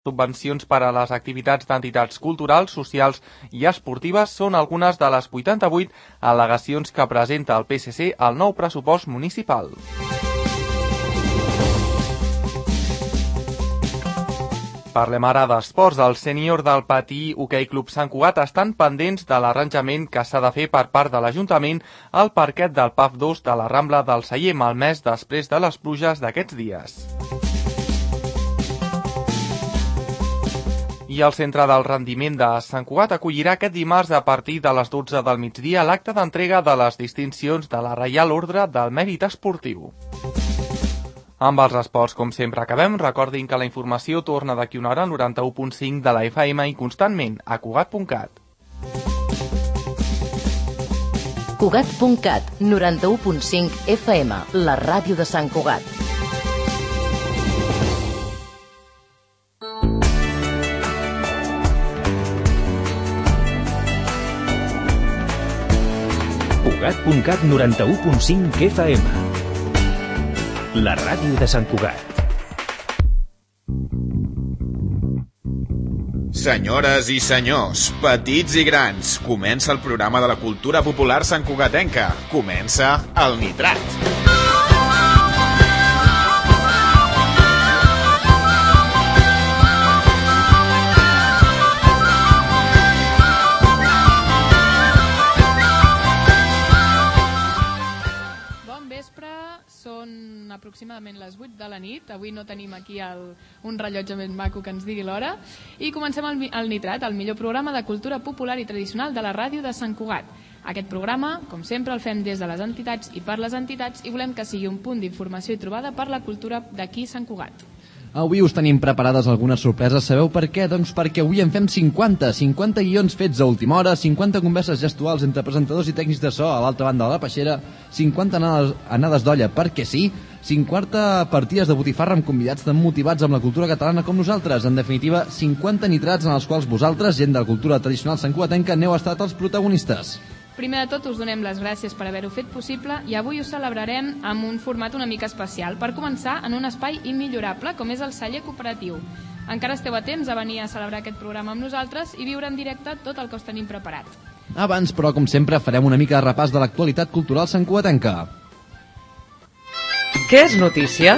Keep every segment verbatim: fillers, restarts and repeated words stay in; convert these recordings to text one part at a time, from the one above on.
subvencions per a les activitats d'entitats culturals, socials i esportives són algunes de les vuitanta-vuit al·legacions que presenta el P S C al nou pressupost municipal. Parlem ara d'esports. Els sènior del Patí Hoquei Club Sant Cugat estan pendents de l'arranjament que s'ha de fer per part de l'Ajuntament al parquet del P A F dos de la Rambla del Celler, malmès després de les pluges d'aquests dies. I el Centre del Rendiment de Sant Cugat acollirà aquest dimarts a partir de les dotze del migdia l'acte d'entrega de les distincions de la Reial Ordre del Mèrit Esportiu. Amb els esports, com sempre acabem, recordin que la informació torna d'aquí una hora al noranta-u punt cinc de la F M i constantment a Cugat punt cat. Cugat punt cat, noranta-u punt cinc F M, la ràdio de Sant Cugat. Cugat punt cat, noranta-u punt cinc F M, la ràdio de Sant Cugat. Senyores i senyors, petits i grans, comença el programa de la cultura popular santcugatenca. Comença el Nitrat. Són aproximadament les vuit de la nit. Avui no tenim aquí el, un rellotge ben maco que ens digui l'hora. I comencem el, el Nitrat, el millor programa de cultura popular i tradicional de la ràdio de Sant Cugat. Aquest programa, com sempre, el fem des de les entitats i per les entitats i volem que sigui un punt d'informació i trobada per la cultura d'aquí Sant Cugat. Avui us tenim preparades algunes sorpreses. Sabeu per què? Doncs perquè avui en fem cinquanta. cinquanta guions fets a última hora, cinquanta converses gestuals entre presentadors i tècnics de so a l'altra banda de la peixera, cinquanta anades, anades d'olla perquè sí, cinquanta partides de botifarra amb convidats tan motivats amb la cultura catalana com nosaltres. En definitiva, cinquanta nitrats en els quals vosaltres, gent de la cultura tradicional santcugatenca, n'heu estat els protagonistes. Primer de tot us donem les gràcies per haver-ho fet possible i avui ho celebrarem amb un format una mica especial. Per començar, en un espai immillorable com és el celler cooperatiu. Encara esteu a temps a venir a celebrar aquest programa amb nosaltres i viure en directe tot el que us tenim preparat. Abans, però, com sempre, farem una mica de repàs de l'actualitat cultural santcugatenca. Què és notícia?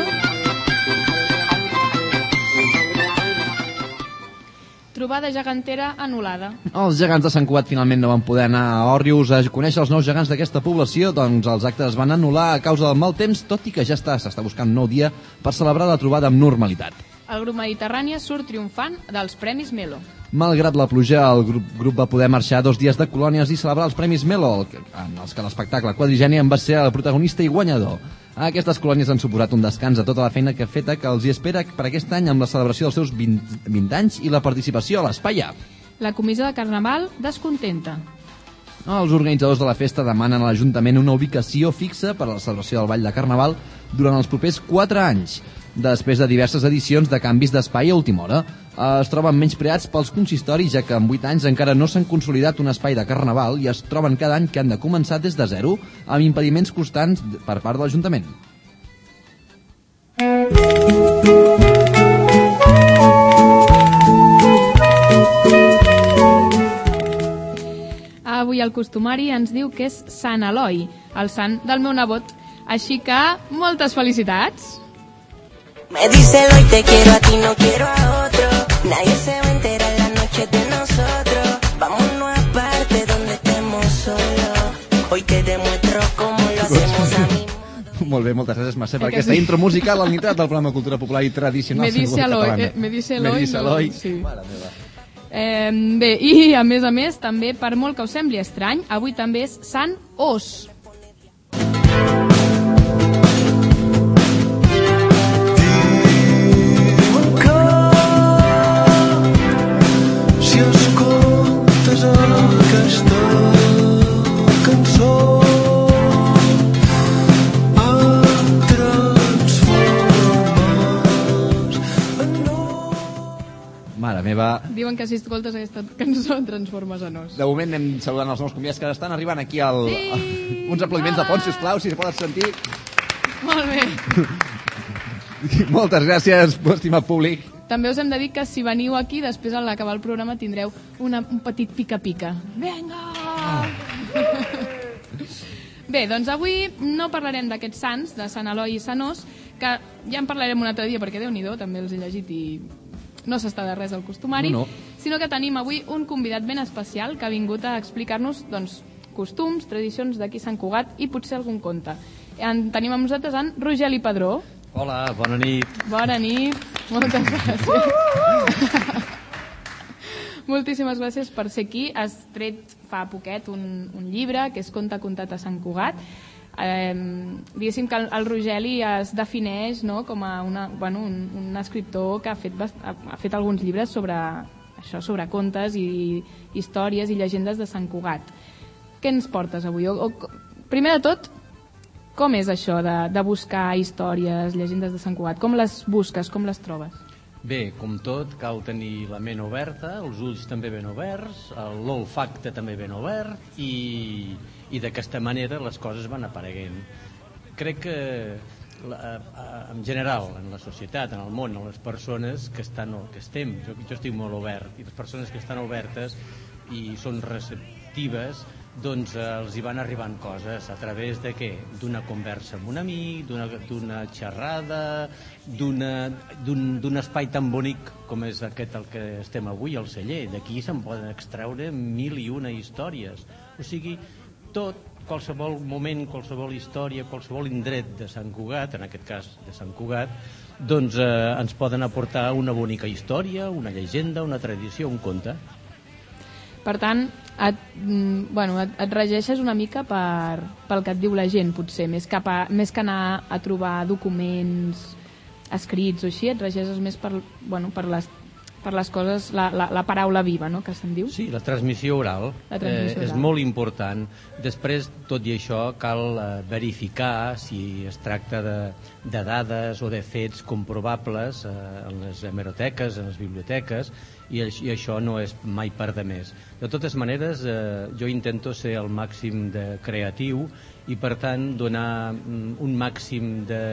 Trobada gegantera anul·lada. Els gegants de Sant Cugat finalment no van poder anar a Òrrius a conèixer els nous gegants d'aquesta població, doncs els actes es van anul·lar a causa del mal temps, tot i que ja està s'està buscant un nou dia per celebrar la trobada amb normalitat. El grup Mediterrània surt triomfant dels Premis Melo. Malgrat la pluja, el grup, grup va poder marxar dos dies de colònies i celebrar els Premis Melo, en els que l'espectacle quadrigeni en va ser el protagonista i guanyador. Aquestes colònies han suposat un descans a tota la feina que feta que els hi espera per aquest any amb la celebració dels seus vint, vint anys i la participació a l'Espai A. La comissió de Carnaval descontenta. Els organitzadors de la festa demanen a l'Ajuntament una ubicació fixa per a la celebració del Ball de Carnaval durant els propers quatre anys, després de diverses edicions de canvis d'espai a última hora. Es troben menyspreats pels consistoris, ja que en vuit anys encara no s'han consolidat un espai de Carnaval i es troben cada any que han de començar des de zero, amb impediments constants per part de l'Ajuntament. Avui el costumari ens diu que és Sant Eloi, el sant del meu nebot. Així que, moltes felicitats! Me dice Eloy, te quiero a ti, no quiero a otro. Nadie se va a enterar la noche de nosotros. Vámonos aparte donde estemos solos. Hoy te demuestro cómo lo hacemos a mi modo. Molt bé, moltes gràcies, Mercè, per aquesta intro musical al Nitrat del programa Cultura Popular i Tradicional. Me dice Eloy, eh, me dice Eloy. Me dice Eloy. No, sí. Eh, bé, i a més a més, també, per molt que us sembli estrany, avui també és Sant Os. Si escoltes aquesta cançó em transformes en os. Mare meva. Diuen que si escoltes aquesta cançó et transformes en os. De moment anem saludant els nous convidats que estan arribant aquí al... Sí! Uns aplaudiments de fons, sisplau, si se poden sentir. Molt bé. Moltes gràcies, estimat públic. També us hem de dir que si veniu aquí, després a l'acabar el programa tindreu una, un petit pica-pica. Vinga! Bé, doncs avui no parlarem d'aquests sants, de Sant Eloi i Sant Os, que ja en parlarem un altre dia, perquè Déu-n'hi-do, també els he llegit i no s'està de res al costumari, no, no. sinó que tenim avui un convidat ben especial que ha vingut a explicar-nos doncs, costums, tradicions d'aquí Sant Cugat i potser algun conte. En, tenim amb nosaltres en Rogeli Padró. Hola, bona nit. Bona nit, moltes gràcies. Moltíssimes gràcies per ser aquí. Has tret fa poquet un, un llibre que és Conte contat a Sant Cugat. Eh, diguéssim que el, el Rogeli es defineix, no, com a una, bueno, un, un escriptor que ha fet, ha, ha fet alguns llibres sobre, això, sobre contes i històries i llegendes de Sant Cugat. Què ens portes avui? O, o, primer de tot, com és això de, de buscar històries, llegendes de Sant Cugat? Com les busques, com les trobes? Bé, com tot, cal tenir la ment oberta, els ulls també ben oberts, l'olfacte també ben obert i, i d'aquesta manera les coses van apareguent. Crec que en general, en la societat, en el món, en les persones que, estan, que estem, jo, jo estic molt obert, i les persones que estan obertes i són receptives, doncs eh, els hi van arribant coses a través de què? D'una conversa amb un amic, d'una xerrada, d'un espai tan bonic com és aquest el que estem avui, al celler. D'aquí se'n poden extreure mil i una històries. O sigui, tot, qualsevol moment, qualsevol història, qualsevol indret de Sant Cugat, en aquest cas de Sant Cugat, doncs eh, ens poden aportar una bonica història, una llegenda, una tradició, un conte. Per tant, et, bueno, et, et regeixes una mica per, pel que et diu la gent, potser, més, cap a, més que anar a trobar documents escrits o així, et regeixes més per, bueno, per, les, per les coses, la, la, la paraula viva, no?, que se'n diu. Sí, la transmissió oral, la transmissió eh, és oral. molt important. Després, tot i això, cal eh, verificar si es tracta de, de dades o de fets comprovables eh, en les hemeroteques, en les biblioteques, i això no és mai per de més. De totes maneres, eh, jo intento ser el màxim de creatiu i, per tant, donar un màxim de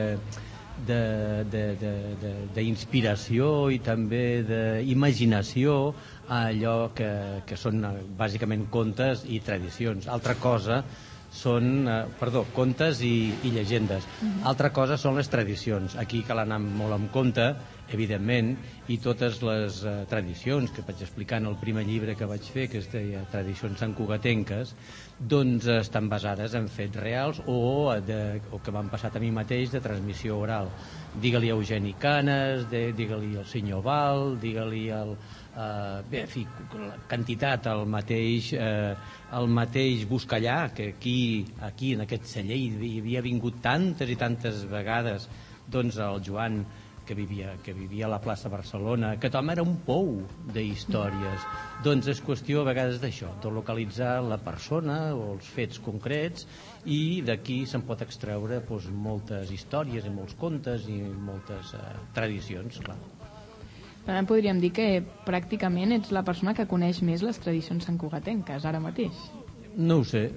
d'inspiració i també d'imaginació a allò que, que són bàsicament contes i tradicions. Altra cosa són, eh, perdó, contes i, i llegendes. Uh-huh. Altra cosa són les tradicions. Aquí cal anar molt amb compte, evidentment, i totes les eh, tradicions que vaig explicar en el primer llibre que vaig fer, que es deia Tradicions santcugatenques, doncs eh, estan basades en fets reals o, de, o que m'han passat a mi mateix de transmissió oral. Digue-li a Eugeni Canes, digue-li al senyor Val, digue-li al... Uh, bé, en fi, la quantitat, el mateix, uh, el mateix Buscallà, que aquí, aquí en aquest celler hi havia vingut tantes i tantes vegades, doncs el Joan, que vivia, que vivia a la plaça Barcelona, que tom era un pou d'històries. Doncs és qüestió a vegades d'això, de localitzar la persona o els fets concrets, i d'aquí se'n pot extreure doncs, moltes històries i molts contes i moltes uh, tradicions, clar. Per tant, podríem dir que pràcticament ets la persona que coneix més les tradicions santcugatenques, ara mateix. No ho sé.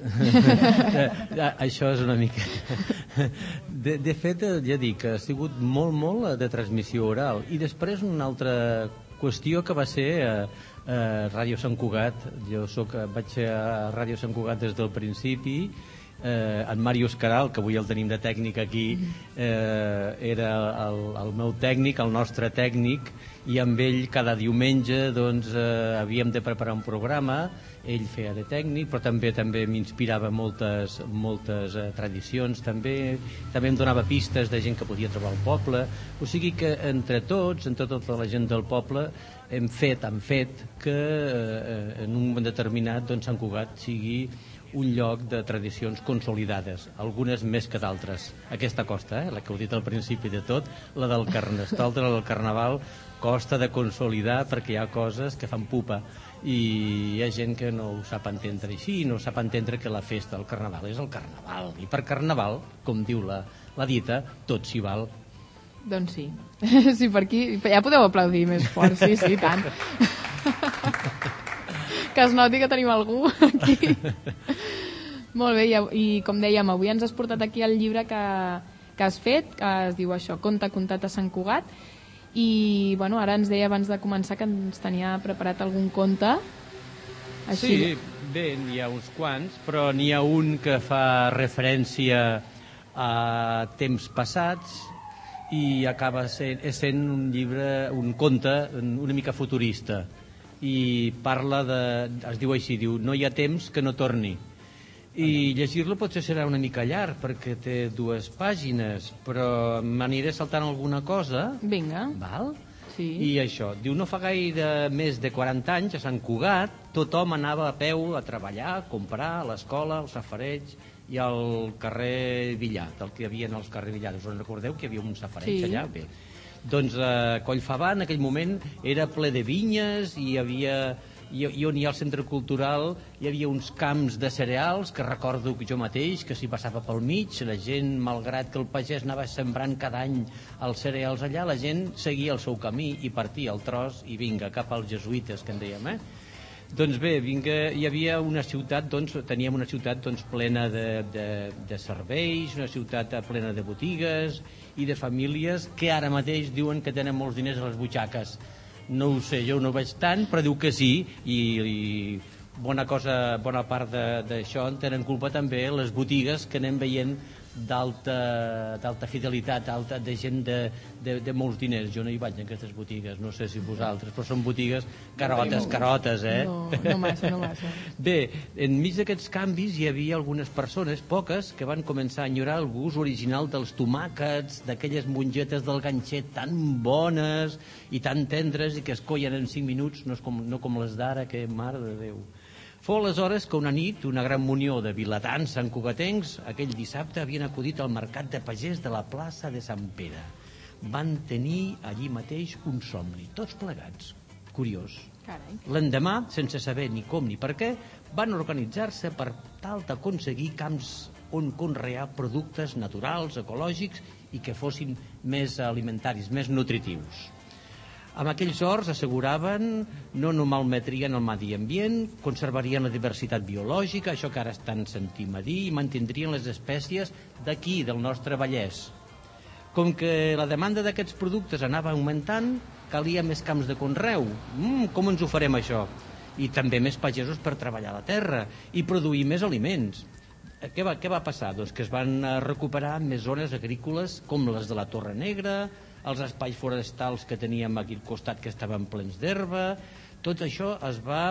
Això és una mica... De, de fet, ja dic, ha sigut molt, molt de transmissió oral. I després una altra qüestió que va ser a, a Ràdio Sant Cugat. Jo soc, vaig ser a Ràdio Sant Cugat des del principi. Eh, en Màrius Caral, que avui el tenim de tècnic aquí, eh, era el, el meu tècnic, el nostre tècnic, i amb ell cada diumenge doncs, eh, havíem de preparar un programa. Ell feia de tècnic, però també també m'inspirava moltes, moltes eh, tradicions, també també em donava pistes de gent que podia trobar al poble. O sigui que entre tots, entre tota la gent del poble, hem fet, hem fet que eh, en un moment determinat doncs, Sant Cugat sigui un lloc de tradicions consolidades, algunes més que d'altres. Aquesta costa, eh, la que heu dit al principi de tot, la del Carnestoltes, la del Carnaval, costa de consolidar perquè hi ha coses que fan pupa i hi ha gent que no ho sap entendre així, no sap entendre que la festa del Carnaval és el Carnaval, i per Carnaval, com diu la, la dita, tot s'hi val. Doncs sí. Sí, per aquí ja podeu aplaudir més fort, sí, sí, tant. Que es noti que tenim algú aquí. Molt bé, i, i com dèiem, avui ens has portat aquí el llibre que, que has fet, que es diu això, Conte contat a Sant Cugat, I bueno, ara ens deia abans de començar que ens tenia preparat algun conte. Així... Sí, bé, n'hi ha uns quants, però n'hi ha un que fa referència a temps passats i acaba sent, sent un llibre, un conte una mica futurista, i parla de, es diu així, diu, no hi ha temps que no torni. I llegir-lo potser serà una mica llarg perquè té dues pàgines, però m'aniré saltant alguna cosa. Vinga. Val? Sí. I això, diu, no fa gaire més de quaranta anys a Sant Cugat tothom anava a peu a treballar, a comprar, a l'escola, al safareig i al carrer Villat, el que hi havia als carrer Villat. Us en recordeu que hi havia un safareig sí. allà? Bé. Doncs eh, Collfabà en aquell moment era ple de vinyes i hi havia... I, i on hi ha el centre cultural hi havia uns camps de cereals que recordo que jo mateix, que s'hi passava pel mig, la gent, malgrat que el pagès anava sembrant cada any els cereals allà, la gent seguia el seu camí i partia el tros i vinga, cap als jesuïtes, que en dèiem, eh? Doncs bé, vinga, hi havia una ciutat, doncs, teníem una ciutat doncs, plena de, de, de serveis, una ciutat plena de botigues i de famílies que ara mateix diuen que tenen molts diners a les butxaques. No ho sé, jo no ho veig tant, però diu que sí, i, i bona cosa, bona part d'això en tenen culpa també les botigues que anem veient d'alta d'alta fidelitat, alta, de gent de, de, de molts diners. Jo no hi vaig en aquestes botigues, no sé si vosaltres, però són botigues carotes, carotes, eh? No, no massa, no massa. Bé, enmig d'aquests canvis hi havia algunes persones, poques, que van començar a enyorar el gust original dels tomàquets, d'aquelles mongetes del ganxet tan bones i tan tendres i que es collen en cinc minuts, no, és com, no com les d'ara, que mare de Déu. Fou aleshores que una nit, una gran munió de vilatans santcugatencs, aquell dissabte havien acudit al mercat de pagès de la plaça de Sant Pere. Van tenir allí mateix un somni, tots plegats. Curiós. Carai. L'endemà, sense saber ni com ni per què, van organitzar-se per tal d'aconseguir camps on conrear productes naturals, ecològics i que fossin més alimentaris, més nutritius. Amb aquells horts asseguraven no no malmetrien el medi ambient, conservarien la diversitat biològica, això que ara estan sentint a dir, i mantindrien les espècies d'aquí, del nostre Vallès. Com que la demanda d'aquests productes anava augmentant, calia més camps de conreu. Mm, com ens ho farem, això? I també més pagesos per treballar la terra i produir més aliments. Què va, què va passar? Doncs que es van recuperar més zones agrícoles com les de la Torre Negra, els espais forestals que teníem aquí al costat que estaven plens d'herba. Tot això es va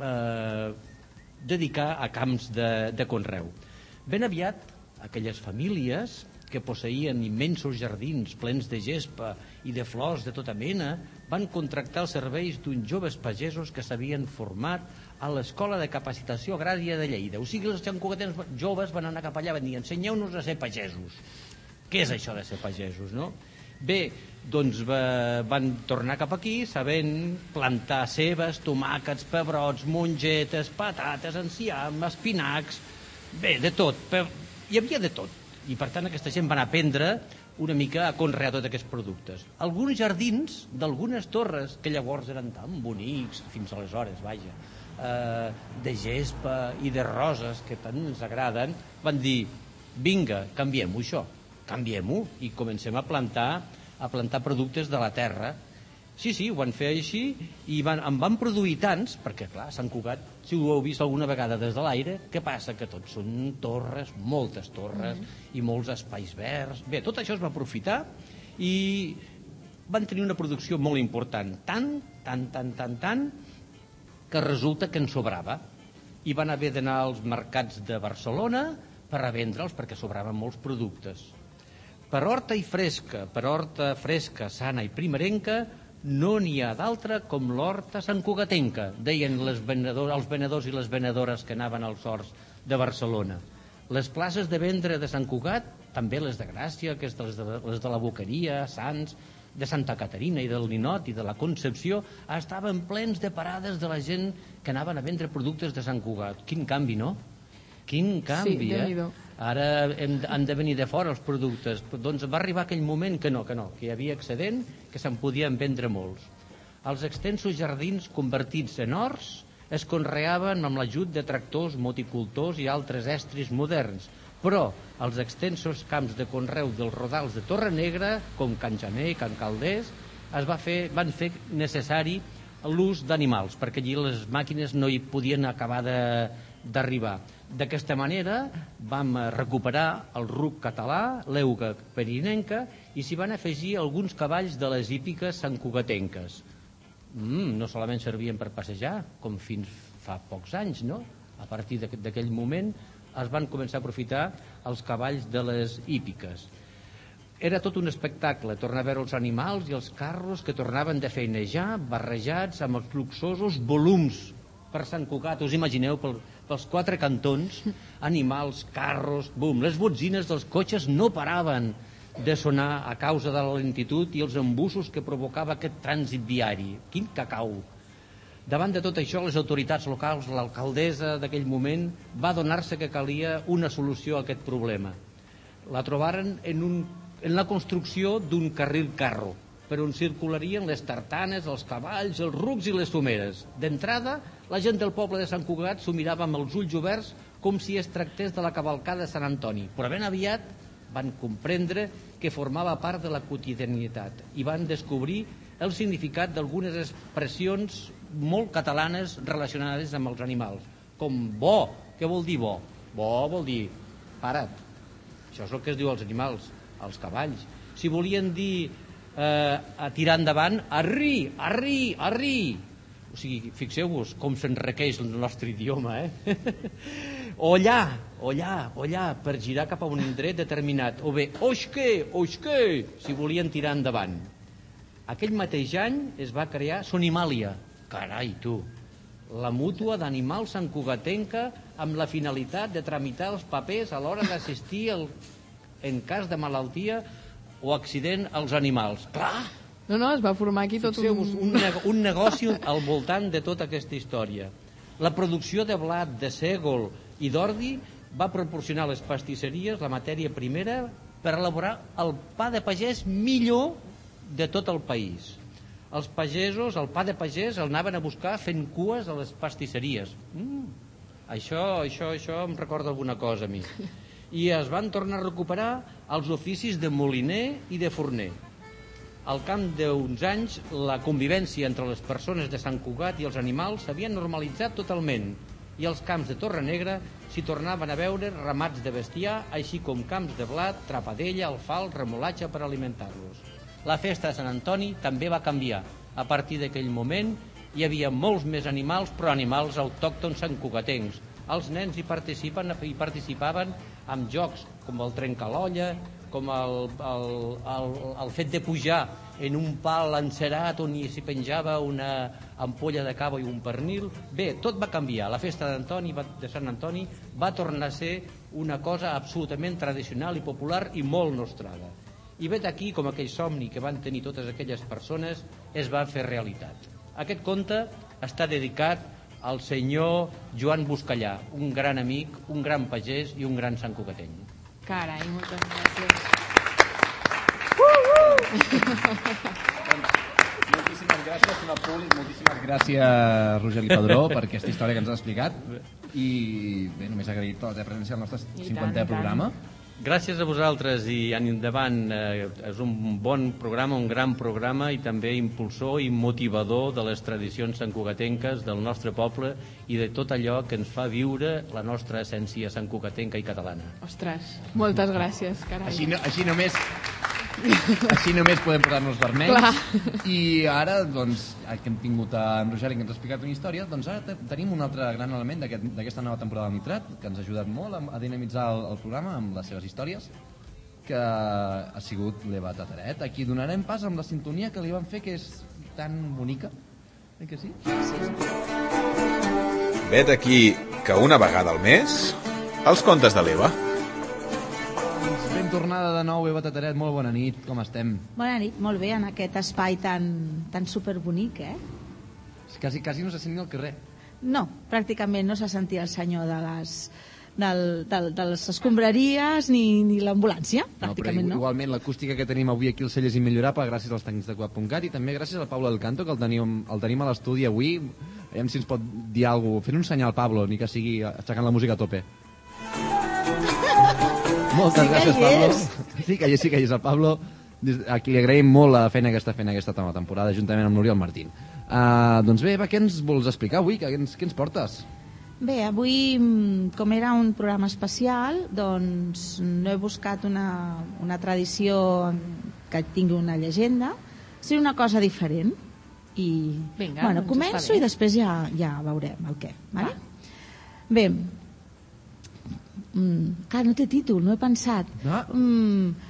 eh, dedicar a camps de, de conreu. Ben aviat, aquelles famílies que posseïen immensos jardins plens de gespa i de flors de tota mena van contractar els serveis d'uns joves pagesos que s'havien format a l'Escola de Capacitació Agrària de Lleida. O sigui, els santcugatens joves van anar cap allà i van dir: ensenyeu-nos a ser pagesos. Què és això de ser pagesos, no? Bé, doncs va, van tornar cap aquí sabent plantar cebes, tomàquets, pebrots, mongetes, patates, enciam, espinacs, bé, de tot, però hi havia de tot. I per tant aquesta gent van aprendre una mica a conrear tots aquests productes. Alguns jardins d'algunes torres, que llavors eren tan bonics, fins aleshores, vaja, eh, de gespa i de roses, que tant ens agraden, van dir: vinga, canviem-ho això. Canviem-ho i comencem a plantar a plantar productes de la terra. Sí, sí, ho van fer així i van, en van produir tants, perquè clar, Sant Cugat, si ho heu vist alguna vegada des de l'aire, què passa? Que tots són torres, moltes torres mm-hmm. i molts espais verds. Bé, tot això es va aprofitar i van tenir una producció molt important, tant, tant, tant, tant, tant, que resulta que en sobrava. I van haver d'anar als mercats de Barcelona per a vendre'ls perquè sobraven molts productes. Per horta i fresca, per horta fresca, sana i primerenca, no n'hi ha d'altra com l'horta santcugatenca, deien les venedors, els venedors i les venedores que anaven als horts de Barcelona. Les places de vendre de Sant Cugat, també les de Gràcia, que és les de, les de la Boqueria, Sants, de Santa Caterina i del Ninot i de la Concepció, estaven plens de parades de la gent que anaven a vendre productes de Sant Cugat. Quin canvi, no? Quin canvi, sí, eh? Ara hem, han de venir de fora els productes. Doncs va arribar aquell moment que no, que no, que hi havia excedent, que se'n podien vendre molts. Els extensos jardins convertits en horts es conreaven amb l'ajut de tractors, moticultors i altres estris moderns, però els extensos camps de conreu dels rodals de Torre Negra, com Can Janer i Can Calders, es va fer, van fer necessari l'ús d'animals, perquè allí les màquines no hi podien acabar d'arribar. D'aquesta manera vam recuperar el ruc català, l'euga perinenca, i s'hi van afegir alguns cavalls de les hípiques santcugatenques. Mm, no solament servien per passejar, com fins fa pocs anys, no? A partir d'aquell moment es van començar a aprofitar els cavalls de les hípiques. Era tot un espectacle, tornar a veure els animals i els carros que tornaven de feinejar, barrejats amb els luxosos volums per Sant Cugat. Us imagineu, pel, pels quatre cantons, animals, carros, bum, les botzines dels cotxes no paraven de sonar a causa de la lentitud i els embussos que provocava aquest trànsit viari. Quin cacau! Davant de tot això, les autoritats locals, l'alcaldessa d'aquell moment, va adonar-se que calia una solució a aquest problema. La trobaren en, un, en la construcció d'un carril carro, per on circularien les tartanes, els cavalls, els rucs i les someres. D'entrada, la gent del poble de Sant Cugat s'ho mirava amb els ulls oberts com si es tractés de la cavalcada de Sant Antoni, però ben aviat van comprendre que formava part de la quotidianitat i van descobrir el significat d'algunes expressions molt catalanes relacionades amb els animals, com bo. Què vol dir bo? Bo vol dir para't. Això és el que es diu als animals, als cavalls. Si volien dir eh, a tirar endavant, arri, arri, arri. O sigui, fixeu-vos com s'enriqueix el nostre idioma, eh? Ollar, ollar, ollar, per girar cap a un indret determinat. O bé, oixque, oixque, si volien tirar endavant. Aquell mateix any es va crear Sonimàlia. Carai, tu! La mútua d'animals santcugatenca amb la finalitat de tramitar els papers a l'hora d'assistir el, en cas de malaltia o accident als animals. Clar! No, no, es va formar aquí tot un... un, nego un negoci al voltant de tota aquesta història. La producció de blat, de sègol i d'ordi va proporcionar a les pastisseries la matèria primera per elaborar el pa de pagès millor de tot el país. Els pagesos, el pa de pagès, el anaven a buscar fent cues a les pastisseries. Mm, això, això, això em recorda alguna cosa a mi. I es van tornar a recuperar els oficis de moliner i de forner. Al cap d'uns anys, la convivència entre les persones de Sant Cugat i els animals s'havia normalitzat totalment i als camps de Torrenegra s'hi tornaven a veure ramats de bestiar, així com camps de blat, trapadella, alfal, remolatge per alimentar-los. La festa de Sant Antoni també va canviar. A partir d'aquell moment hi havia molts més animals, però animals autòctons santcugatencs. Els nens hi, participen, hi participaven amb jocs com el trencalolla, com el, el, el, el fet de pujar en un pal encerat on s'hi penjava una ampolla de cava i un pernil. Bé, tot va canviar. La festa d'Antoni, de Sant Antoni va tornar a ser una cosa absolutament tradicional i popular i molt nostrada. I vet aquí com aquell somni que van tenir totes aquelles persones es va fer realitat. Aquest conte està dedicat al senyor Joan Buscallà, un gran amic, un gran pagès i un gran santcugatenc. Carai, moltes gràcies. Moltíssimes gràcies, senyor públic, moltíssimes gràcies, Rogeli Padró, per aquesta història que ens ha explicat. I bé, només agrair tota la teva presència al nostre cinquantè programa. Gràcies a vosaltres i endavant. Eh, és un bon programa, un gran programa i també impulsor i motivador de les tradicions santcugatenques del nostre poble i de tot allò que ens fa viure la nostra essència santcugatenca i catalana. Ostres, moltes gràcies, carai. Així, no, així només... Així només podem posar-nos vermells. Clar. I ara, doncs, que hem tingut en Rogeli que ens ha explicat una història, doncs ara tenim un altre gran element d'aquesta aquest, nova temporada del Nitrat, que ens ha ajudat molt a, a dinamitzar el, el programa amb les seves històries, que ha sigut l'Eva Tataret. Aquí donarem pas amb la sintonia que li van fer, que és tan bonica. Eh que sí? Vet aquí que una vegada al mes, els contes de l'Eva. Ben tornada de nou, Eva Tataret, molt bona nit, com estem? Bona nit, molt bé, en aquest espai tan, tan superbonic, eh? Quasi, quasi no se sent ni al carrer. No, pràcticament no se sentia el senyor de les, del, del, de les escombraries ni, ni l'ambulància, pràcticament no. Però igualment l'acústica que tenim avui aquí al Cell és immillorable gràcies als tècnics de Cugat punt cat i també gràcies al Pablo del Canto, que el tenim, el tenim a l'estudi avui. Veiem si ens pot dir alguna cosa. Fent un senyal, Pablo, ni que sigui aixecant la música a tope. Moltes Sí que gràcies, hi Pablo. és. Sí que hi és, sí que hi és el Pablo. a qui li agraïm molt la feina que està fent aquesta temporada, juntament amb l'Oriol Martín. Uh, doncs bé, Eva, què ens vols explicar avui? Què ens, què ens portes? Bé, avui, com era un programa especial, doncs no he buscat una, una tradició que tingui una llegenda, sinó una cosa diferent. I, Vinga, bueno, doncs començo i després ja, ja veurem el què. Vale? Bé, mm, clar, no té títol, no he pensat. No? Mm,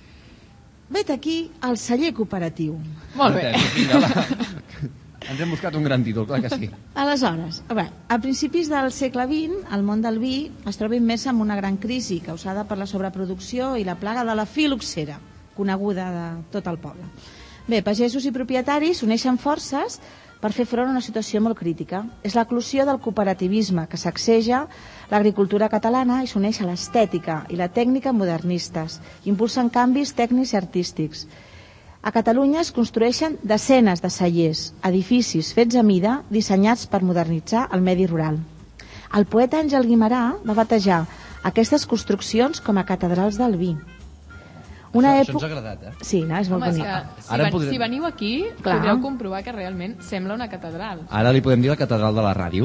vet aquí el celler cooperatiu. Molt bé. Vinga, va. Ens hem buscat un gran títol, clar que sí. Aleshores, a, veure, a principis del segle vint, el món del vi es troba immers en una gran crisi causada per la sobreproducció i la plaga de la filoxera, coneguda de tot el poble. Bé, pagesos i propietaris uneixen forces per fer front a una situació molt crítica. És l'eclosió del cooperativisme que sacseja l'agricultura catalana i s'uneix a l'estètica i la tècnica modernistes, impulsen canvis tècnics i artístics. A Catalunya es construeixen desenes de cellers, edificis fets a mida, dissenyats per modernitzar el medi rural. El poeta Àngel Guimerà va batejar aquestes construccions com a catedrals del vi. Una això, època... això ens ha agradat, eh? Sí, no? És molt Home, és bonic. que, si, Ara ven, podrem- si veniu aquí, Clar. podreu comprovar que realment sembla una catedral. Ara li podem dir la catedral de la ràdio.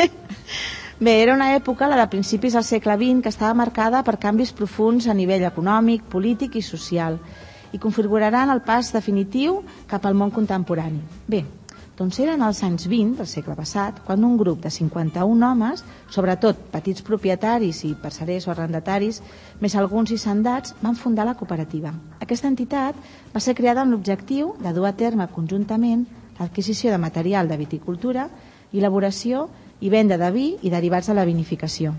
Bé, era una època, la de principis del segle vint, que estava marcada per canvis profunds a nivell econòmic, polític i social, i configuraran el pas definitiu cap al món contemporani. Bé, doncs eren els anys vint del segle passat, quan un grup de cinquanta-un homes, sobretot petits propietaris i parcerers o arrendataris, més alguns hissendats, van fundar la cooperativa. Aquesta entitat va ser creada amb l'objectiu de dur a terme conjuntament l'adquisició de material de viticultura, elaboració i venda de vi i derivats de la vinificació.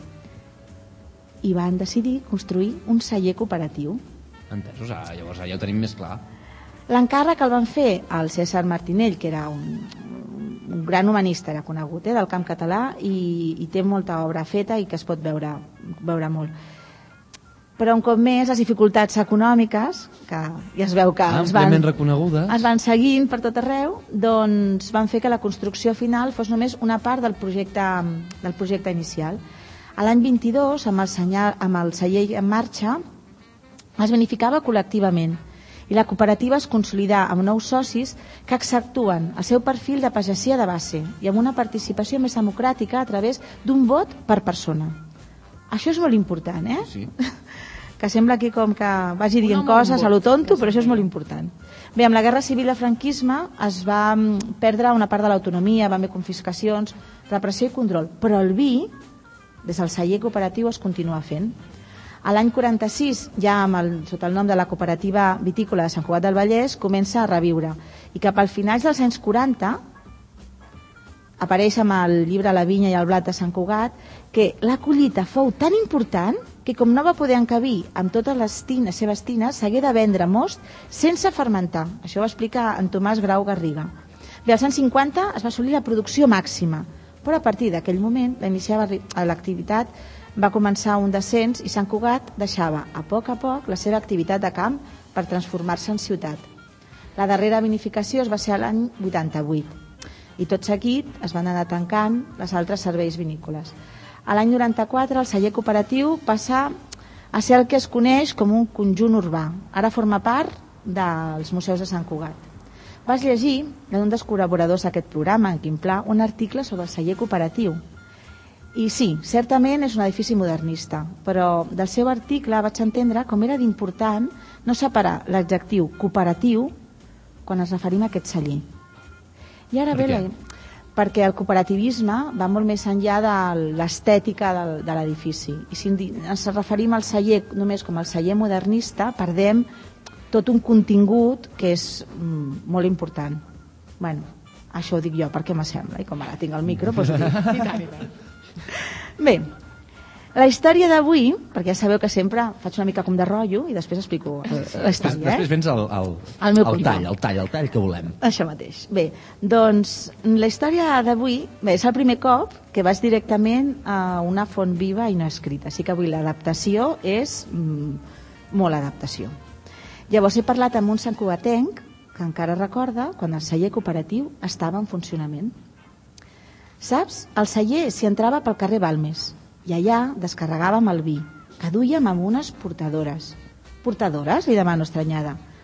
I van decidir construir un celler cooperatiu. Entesos, ah, llavors ja ho tenim més clar. L'encàrrec el van fer al César Martinell, que era un, un gran humanista, era conegut, eh, del camp català, i, i té molta obra feta i que es pot veure, veure molt. Però un cop més, les dificultats econòmiques, que ja es veu que es van, àmpliament reconegudes, es van seguint per tot arreu, doncs van fer que la construcció final fos només una part del projecte, del projecte inicial. A l'any vint-i-dos, amb el, senyal, amb el celler en marxa, es vinificava col·lectivament i la cooperativa es consolidà amb nous socis que acceptuen el seu perfil de pagesia de base i amb una participació més democràtica a través d'un vot per persona. Això és molt important, eh? Sí. Que sembla aquí com que vagi dient coses a lo tonto, però això és molt important. Bé, amb la Guerra Civil i el franquisme es va perdre una part de l'autonomia, van haver confiscacions, repressió i control, però el vi, des del celler cooperatiu, es continua fent. A l'any quaranta-sis, ja amb el, sota el nom de la Cooperativa Vitícola de Sant Cugat del Vallès, comença a reviure. I cap al finals dels anys quaranta apareix amb el llibre La vinya i el blat de Sant Cugat que la collita fou tan important que com no va poder encabir amb totes les tines, seves tines, s'hagué de vendre most sense fermentar. Això ho explica en Tomàs Grau Garriga. Bé, als anys cinquanta es va assolir la producció màxima, però a partir d'aquell moment l'activitat va començar un descens i Sant Cugat deixava a poc a poc la seva activitat de camp per transformar-se en ciutat. La darrera vinificació es va ser l'any vuitanta-vuit i tot seguit es van anar tancant els altres serveis vinícoles. A l'any noranta-quatre el celler cooperatiu passa a ser el que es coneix com un conjunt urbà. Ara forma part dels museus de Sant Cugat. Vas llegir d'un dels col·laboradors d'aquest programa, en Quim Pla, un article sobre el celler cooperatiu. I sí, certament és un edifici modernista, però del seu article vaig entendre com era d'important no separar l'adjectiu cooperatiu quan ens referim a aquest celler. I ara ve la... perquè el cooperativisme va molt més enllà de l'estètica de l'edifici. I si ens referim al celler només com el celler modernista, perdem tot un contingut que és molt important. Bueno, això ho dic jo perquè m'assembla, i com ara tinc el micro, doncs ho dic. I tant, i tant. Bé, la història d'avui, perquè ja sabeu que sempre faig una mica com de rotllo i després explico la història. Després vens al, al, al meu al tall, el tall, el tall que volem. Això mateix. Bé, doncs la història d'avui, bé, és el primer cop que vaig directament a una font viva i no escrita, així que avui l'adaptació és mm, molt adaptació. Llavors he parlat amb un santcugatenc que encara recorda quan el celler cooperatiu estava en funcionament. Saps? El celler s'hi entrava pel carrer Balmes i allà descarregàvem el vi, que duíem amb unes portadores. Portadores? Li demano estranyada.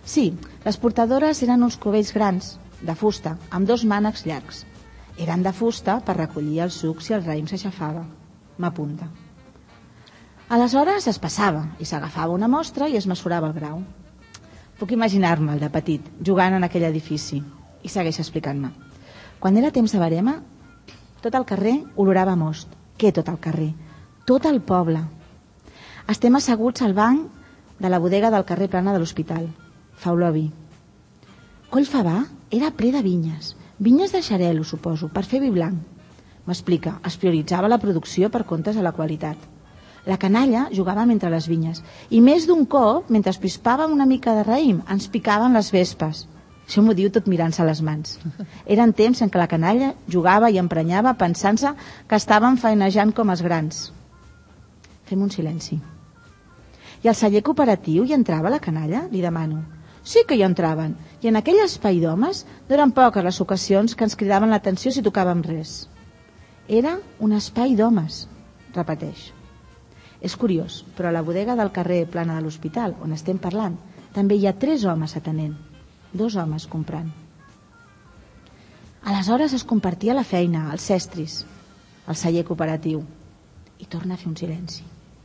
Sí, les portadores eren uns cubells grans, de fusta, amb dos mànecs llargs. Eren de fusta per recollir el suc si el raïm s'aixafava. M'apunta. Aleshores es passava i s'agafava una mostra i es mesurava el grau. Puc imaginar-me'l de petit, jugant en aquell edifici. I segueix explicant-me. Quan era temps de verema, tot el carrer olorava a most. Què tot el carrer? Tot el poble. Estem asseguts al banc de la bodega del carrer Plana de l'Hospital. Fa olor a vi. Collfabà era ple de vinyes. Vinyes de xarel·lo, suposo, per fer vi blanc. M'explica, es prioritzava la producció per comptes de la qualitat. La canalla jugava mentre les vinyes i més d'un cop, mentre pispàvem una mica de raïm, ens picaven les vespes. Això m'ho diu tot mirant-se les mans. Eren temps en què la canalla jugava i emprenyava pensant-se que estaven feinejant com els grans. Fem un silenci. I al celler cooperatiu hi entrava la canalla? Li demano. Sí que hi entraven, i en aquell espai d'homes no eren poques les ocasions que ens cridaven l'atenció si tocàvem res. Era un espai d'homes, repeteix. És curiós, però a la bodega del carrer Plana de l'Hospital, on estem parlant, també hi ha tres homes atenent, dos homes comprant. Aleshores es compartia la feina, els cestris, el celler cooperatiu, i torna a fer un silenci.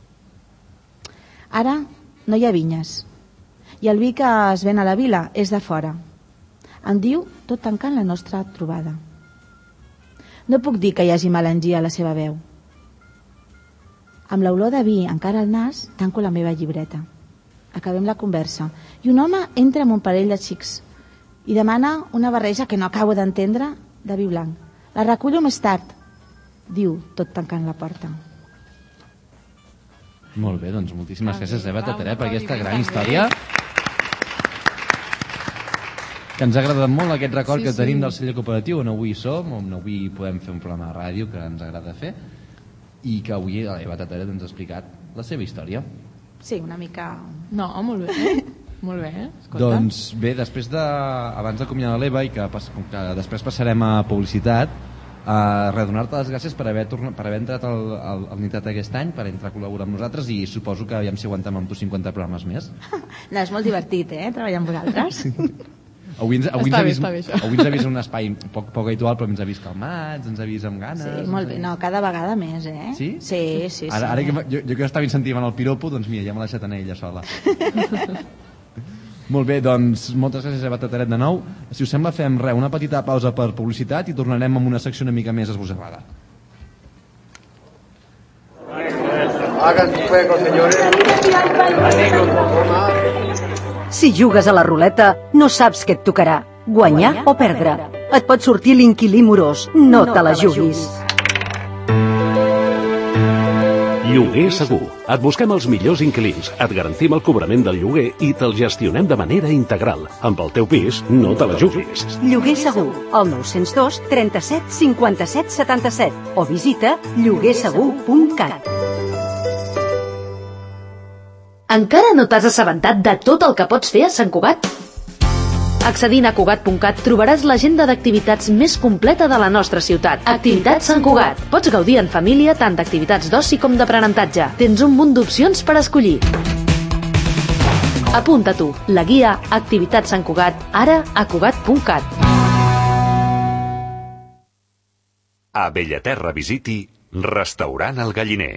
Ara no hi ha vinyes, i el vi que es ven a la vila és de fora. Em diu tot tancant la nostra trobada. No puc dir que hi hagi melangia a la seva veu. Amb l'olor de vi encara al nas, tanco la meva llibreta. Acabem la conversa i un home entra amb un parell de xics i demana una barreja que no acabo d'entendre de vi blanc. La recullo més tard, diu, tot tancant la porta. Molt bé, doncs moltíssimes gràcies, Eva Tateret, per aquesta gran història. Que ens ha agradat molt aquest record sí, que tenim sí. del celler cooperatiu, on avui som, on avui podem fer un programa de ràdio que ens agrada fer, i que avui l'Eva Tateret ens ha explicat la seva història. Sí, una mica... No, molt bé. Molt bé, escolta. Doncs bé, després de... abans d'acomiadar l'Eva i que, pas, que després passarem a publicitat, a redonar-te les gràcies per haver, tornat, per haver entrat al, al, al Nitrat aquest any, per entrar a col·laborar amb nosaltres, i suposo que aviam si aguantem amb tu cinquanta programes més. No, és molt divertit, eh, treballar amb vosaltres. Sí. Avui ens, avui, està ens bé, vist, avui ens ha vist un espai poc, poc habitual, però ens ha vist calmats, ens ha vist amb ganes. Sí, molt bé. No, cada vegada més, eh? Sí? Sí, sí, sí. Ara, ara que jo, jo que estava incentivant el piropo, doncs mira, ja m'ha deixat anar ella sola. Molt bé, doncs moltes gràcies, Eva Tateret, de nou. Si us sembla, fem res, una petita pausa per publicitat i tornarem amb una secció una mica més esbossarrada. Hagan su juego, señores. Si jugues a la ruleta, no saps què et tocarà, guanyar o perdre. Et pot sortir l'inquilí morós, no te la juguis. Lloguer Segur. Et busquem els millors inquilins, et garantim el cobrament del lloguer i te'l gestionem de manera integral. Amb el teu pis, no te la juguis. Lloguer Segur, al nou zero dos, trenta-set, cinquanta-set, setanta-set o visita lloguer segur punt cat. Encara no t'has assabentat de tot el que pots fer a Sant Cugat? Accedint a cugat punt cat trobaràs l'agenda d'activitats més completa de la nostra ciutat. Activitats Sant Cugat. Pots gaudir en família tant d'activitats d'oci com d'aprenentatge. Tens un munt d'opcions per escollir. Apunta tu, la guia Activitats Sant Cugat, ara a cugat punt cat. A Bellaterra visiti Restaurant El Galliner.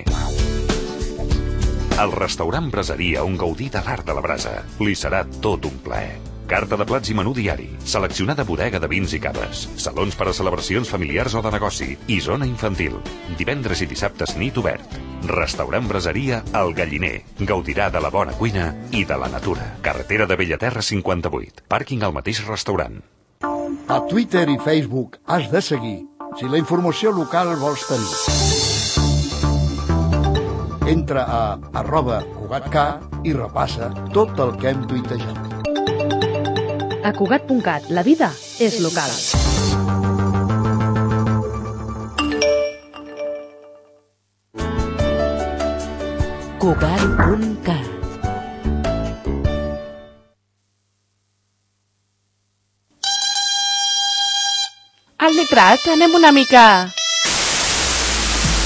El restaurant Braseria on gaudir de l'art de la brasa. Li serà tot un plaer. Carta de plats i menú diari, seleccionada bodega de vins i caves, salons per a celebracions familiars o de negoci i zona infantil. Divendres i dissabtes nit obert. Restaurant Braseria El Galliner. Gaudirà de la bona cuina i de la natura. Carretera de Bellaterra cinquanta-vuit. Pàrquing al mateix restaurant. A Twitter i Facebook has de seguir si la informació local vols tenir. Entra a arroba cugatcat i repassa tot el que hem tuitejat. A cugat punt cat, la vida és local. cugat punt cat. Al Nitrat anem una mica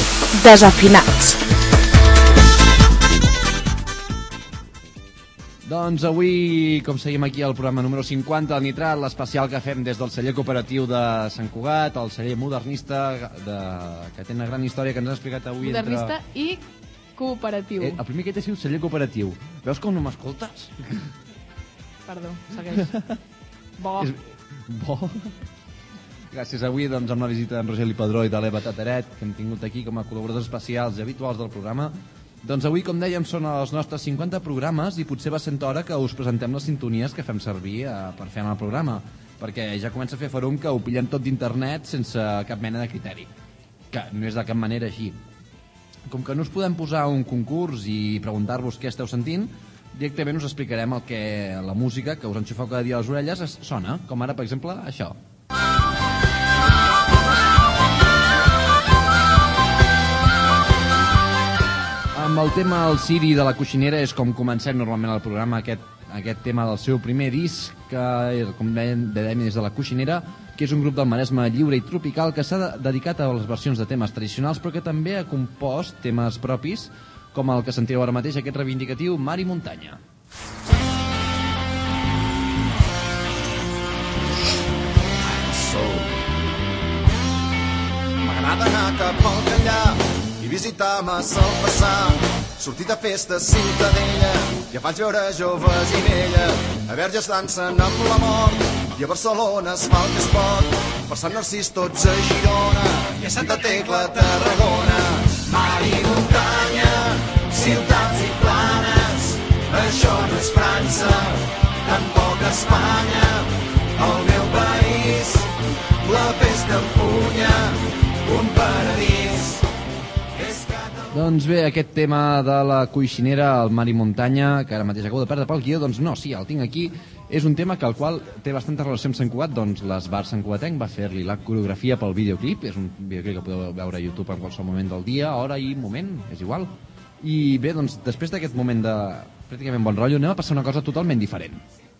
desafinats. Doncs avui, com seguim aquí al programa número cinquanta del Nitrat, l'especial que fem des del celler cooperatiu de Sant Cugat, el celler modernista, de... que té una gran història que ens ha explicat avui. Modernista entre... i cooperatiu. Eh, el primer que t'he sigut celler cooperatiu. Veus com no m'escoltes? Perdó, segueix. Bo. És... Bo. Gràcies avui doncs, amb la visita d'en Rogeli Padró i de l'Eva Tateret, que hem tingut aquí com a col·laboradors especials i habituals del programa. Doncs avui, com dèiem, són els nostres cinquanta programes i potser va ser hora que us presentem les sintonies que fem servir eh, per fer el programa, perquè ja comença a fer ferum que ho pillem tot d'internet sense cap mena de criteri, que no és de cap manera així. Com que no us podem posar un concurs i preguntar-vos què esteu sentint, directament us explicarem el que la música que us enxufeu cada dia a les orelles es sona, com ara, per exemple, això. Amb el tema El Siri de la Coixinera és com comencem normalment el programa, aquest, aquest tema del seu primer disc, que és, com dèiem, des de la Coixinera, que és un grup del Maresme lliure i tropical que s'ha dedicat a les versions de temes tradicionals, però que també ha compost temes propis, com el que sentireu ara mateix, aquest reivindicatiu Mar i Muntanya. M'agrada anar cap al Callà i visitar massa el passat, sortir de festa a Ciutadella i a Valls veure joves i vella, a Verges dansen amb la mort i a Barcelona es fa el que es pot, per Sant Narcís tots a Girona i a Santa Tecla a Tarragona. Mar i muntanya, ciutats i planes, això no és França, tampoc Espanya, el meu país, la pesta empunya, un paradís. Doncs bé, aquest tema de la Coixinera, el Mar i Muntanya, que ara mateix acabo de perdre pel guió, doncs no, sí, el tinc aquí. És un tema que el qual té bastanta relació amb Sant Cugat, doncs l'Esbar Sant Cugatenc va fer-li la coreografia pel videoclip, és un videoclip que podeu veure a YouTube en qualsevol moment del dia, hora i moment, és igual. I bé, doncs després d'aquest moment de pràcticament bon rotllo, anem a passar una cosa totalment diferent.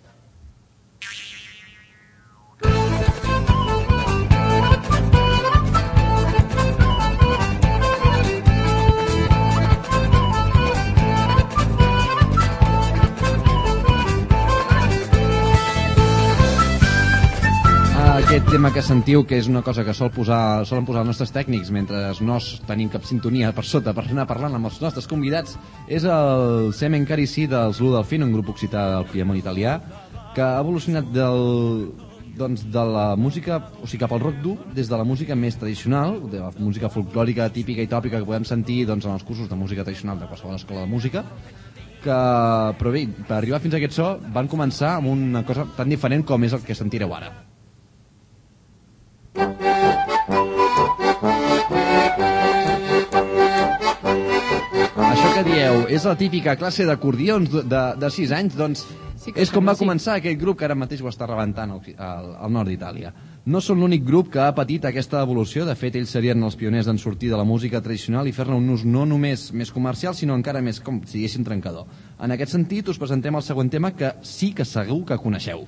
Aquest tema que sentiu, que és una cosa que sol posar, solen posar els nostres tècnics mentre no tenim cap sintonia per sota per anar parlant amb els nostres convidats, és el Semen Carici dels Lu Delfino, un grup occità del Piemont italià, que ha evolucionat del, doncs, de la música, o sigui, cap al rock dur, des de la música més tradicional, de la música folclòrica típica i tòpica que podem sentir doncs, en els cursos de música tradicional de qualsevol escola de música, que, però bé, per arribar fins a aquest so van començar amb una cosa tan diferent com és el que sentireu ara. Això que dieu, és la típica classe d'acordions de, de sis anys, doncs sí és com va sí. començar aquest grup que ara mateix ho està rebentant al, al, al nord d'Itàlia. No són l'únic grup que ha patit aquesta evolució, de fet ells serien els pioners en sortir de la música tradicional i fer-ne un ús no només més comercial, sinó encara més, com si diguéssim, trencador. En aquest sentit us presentem el següent tema que sí que segur que coneixeu.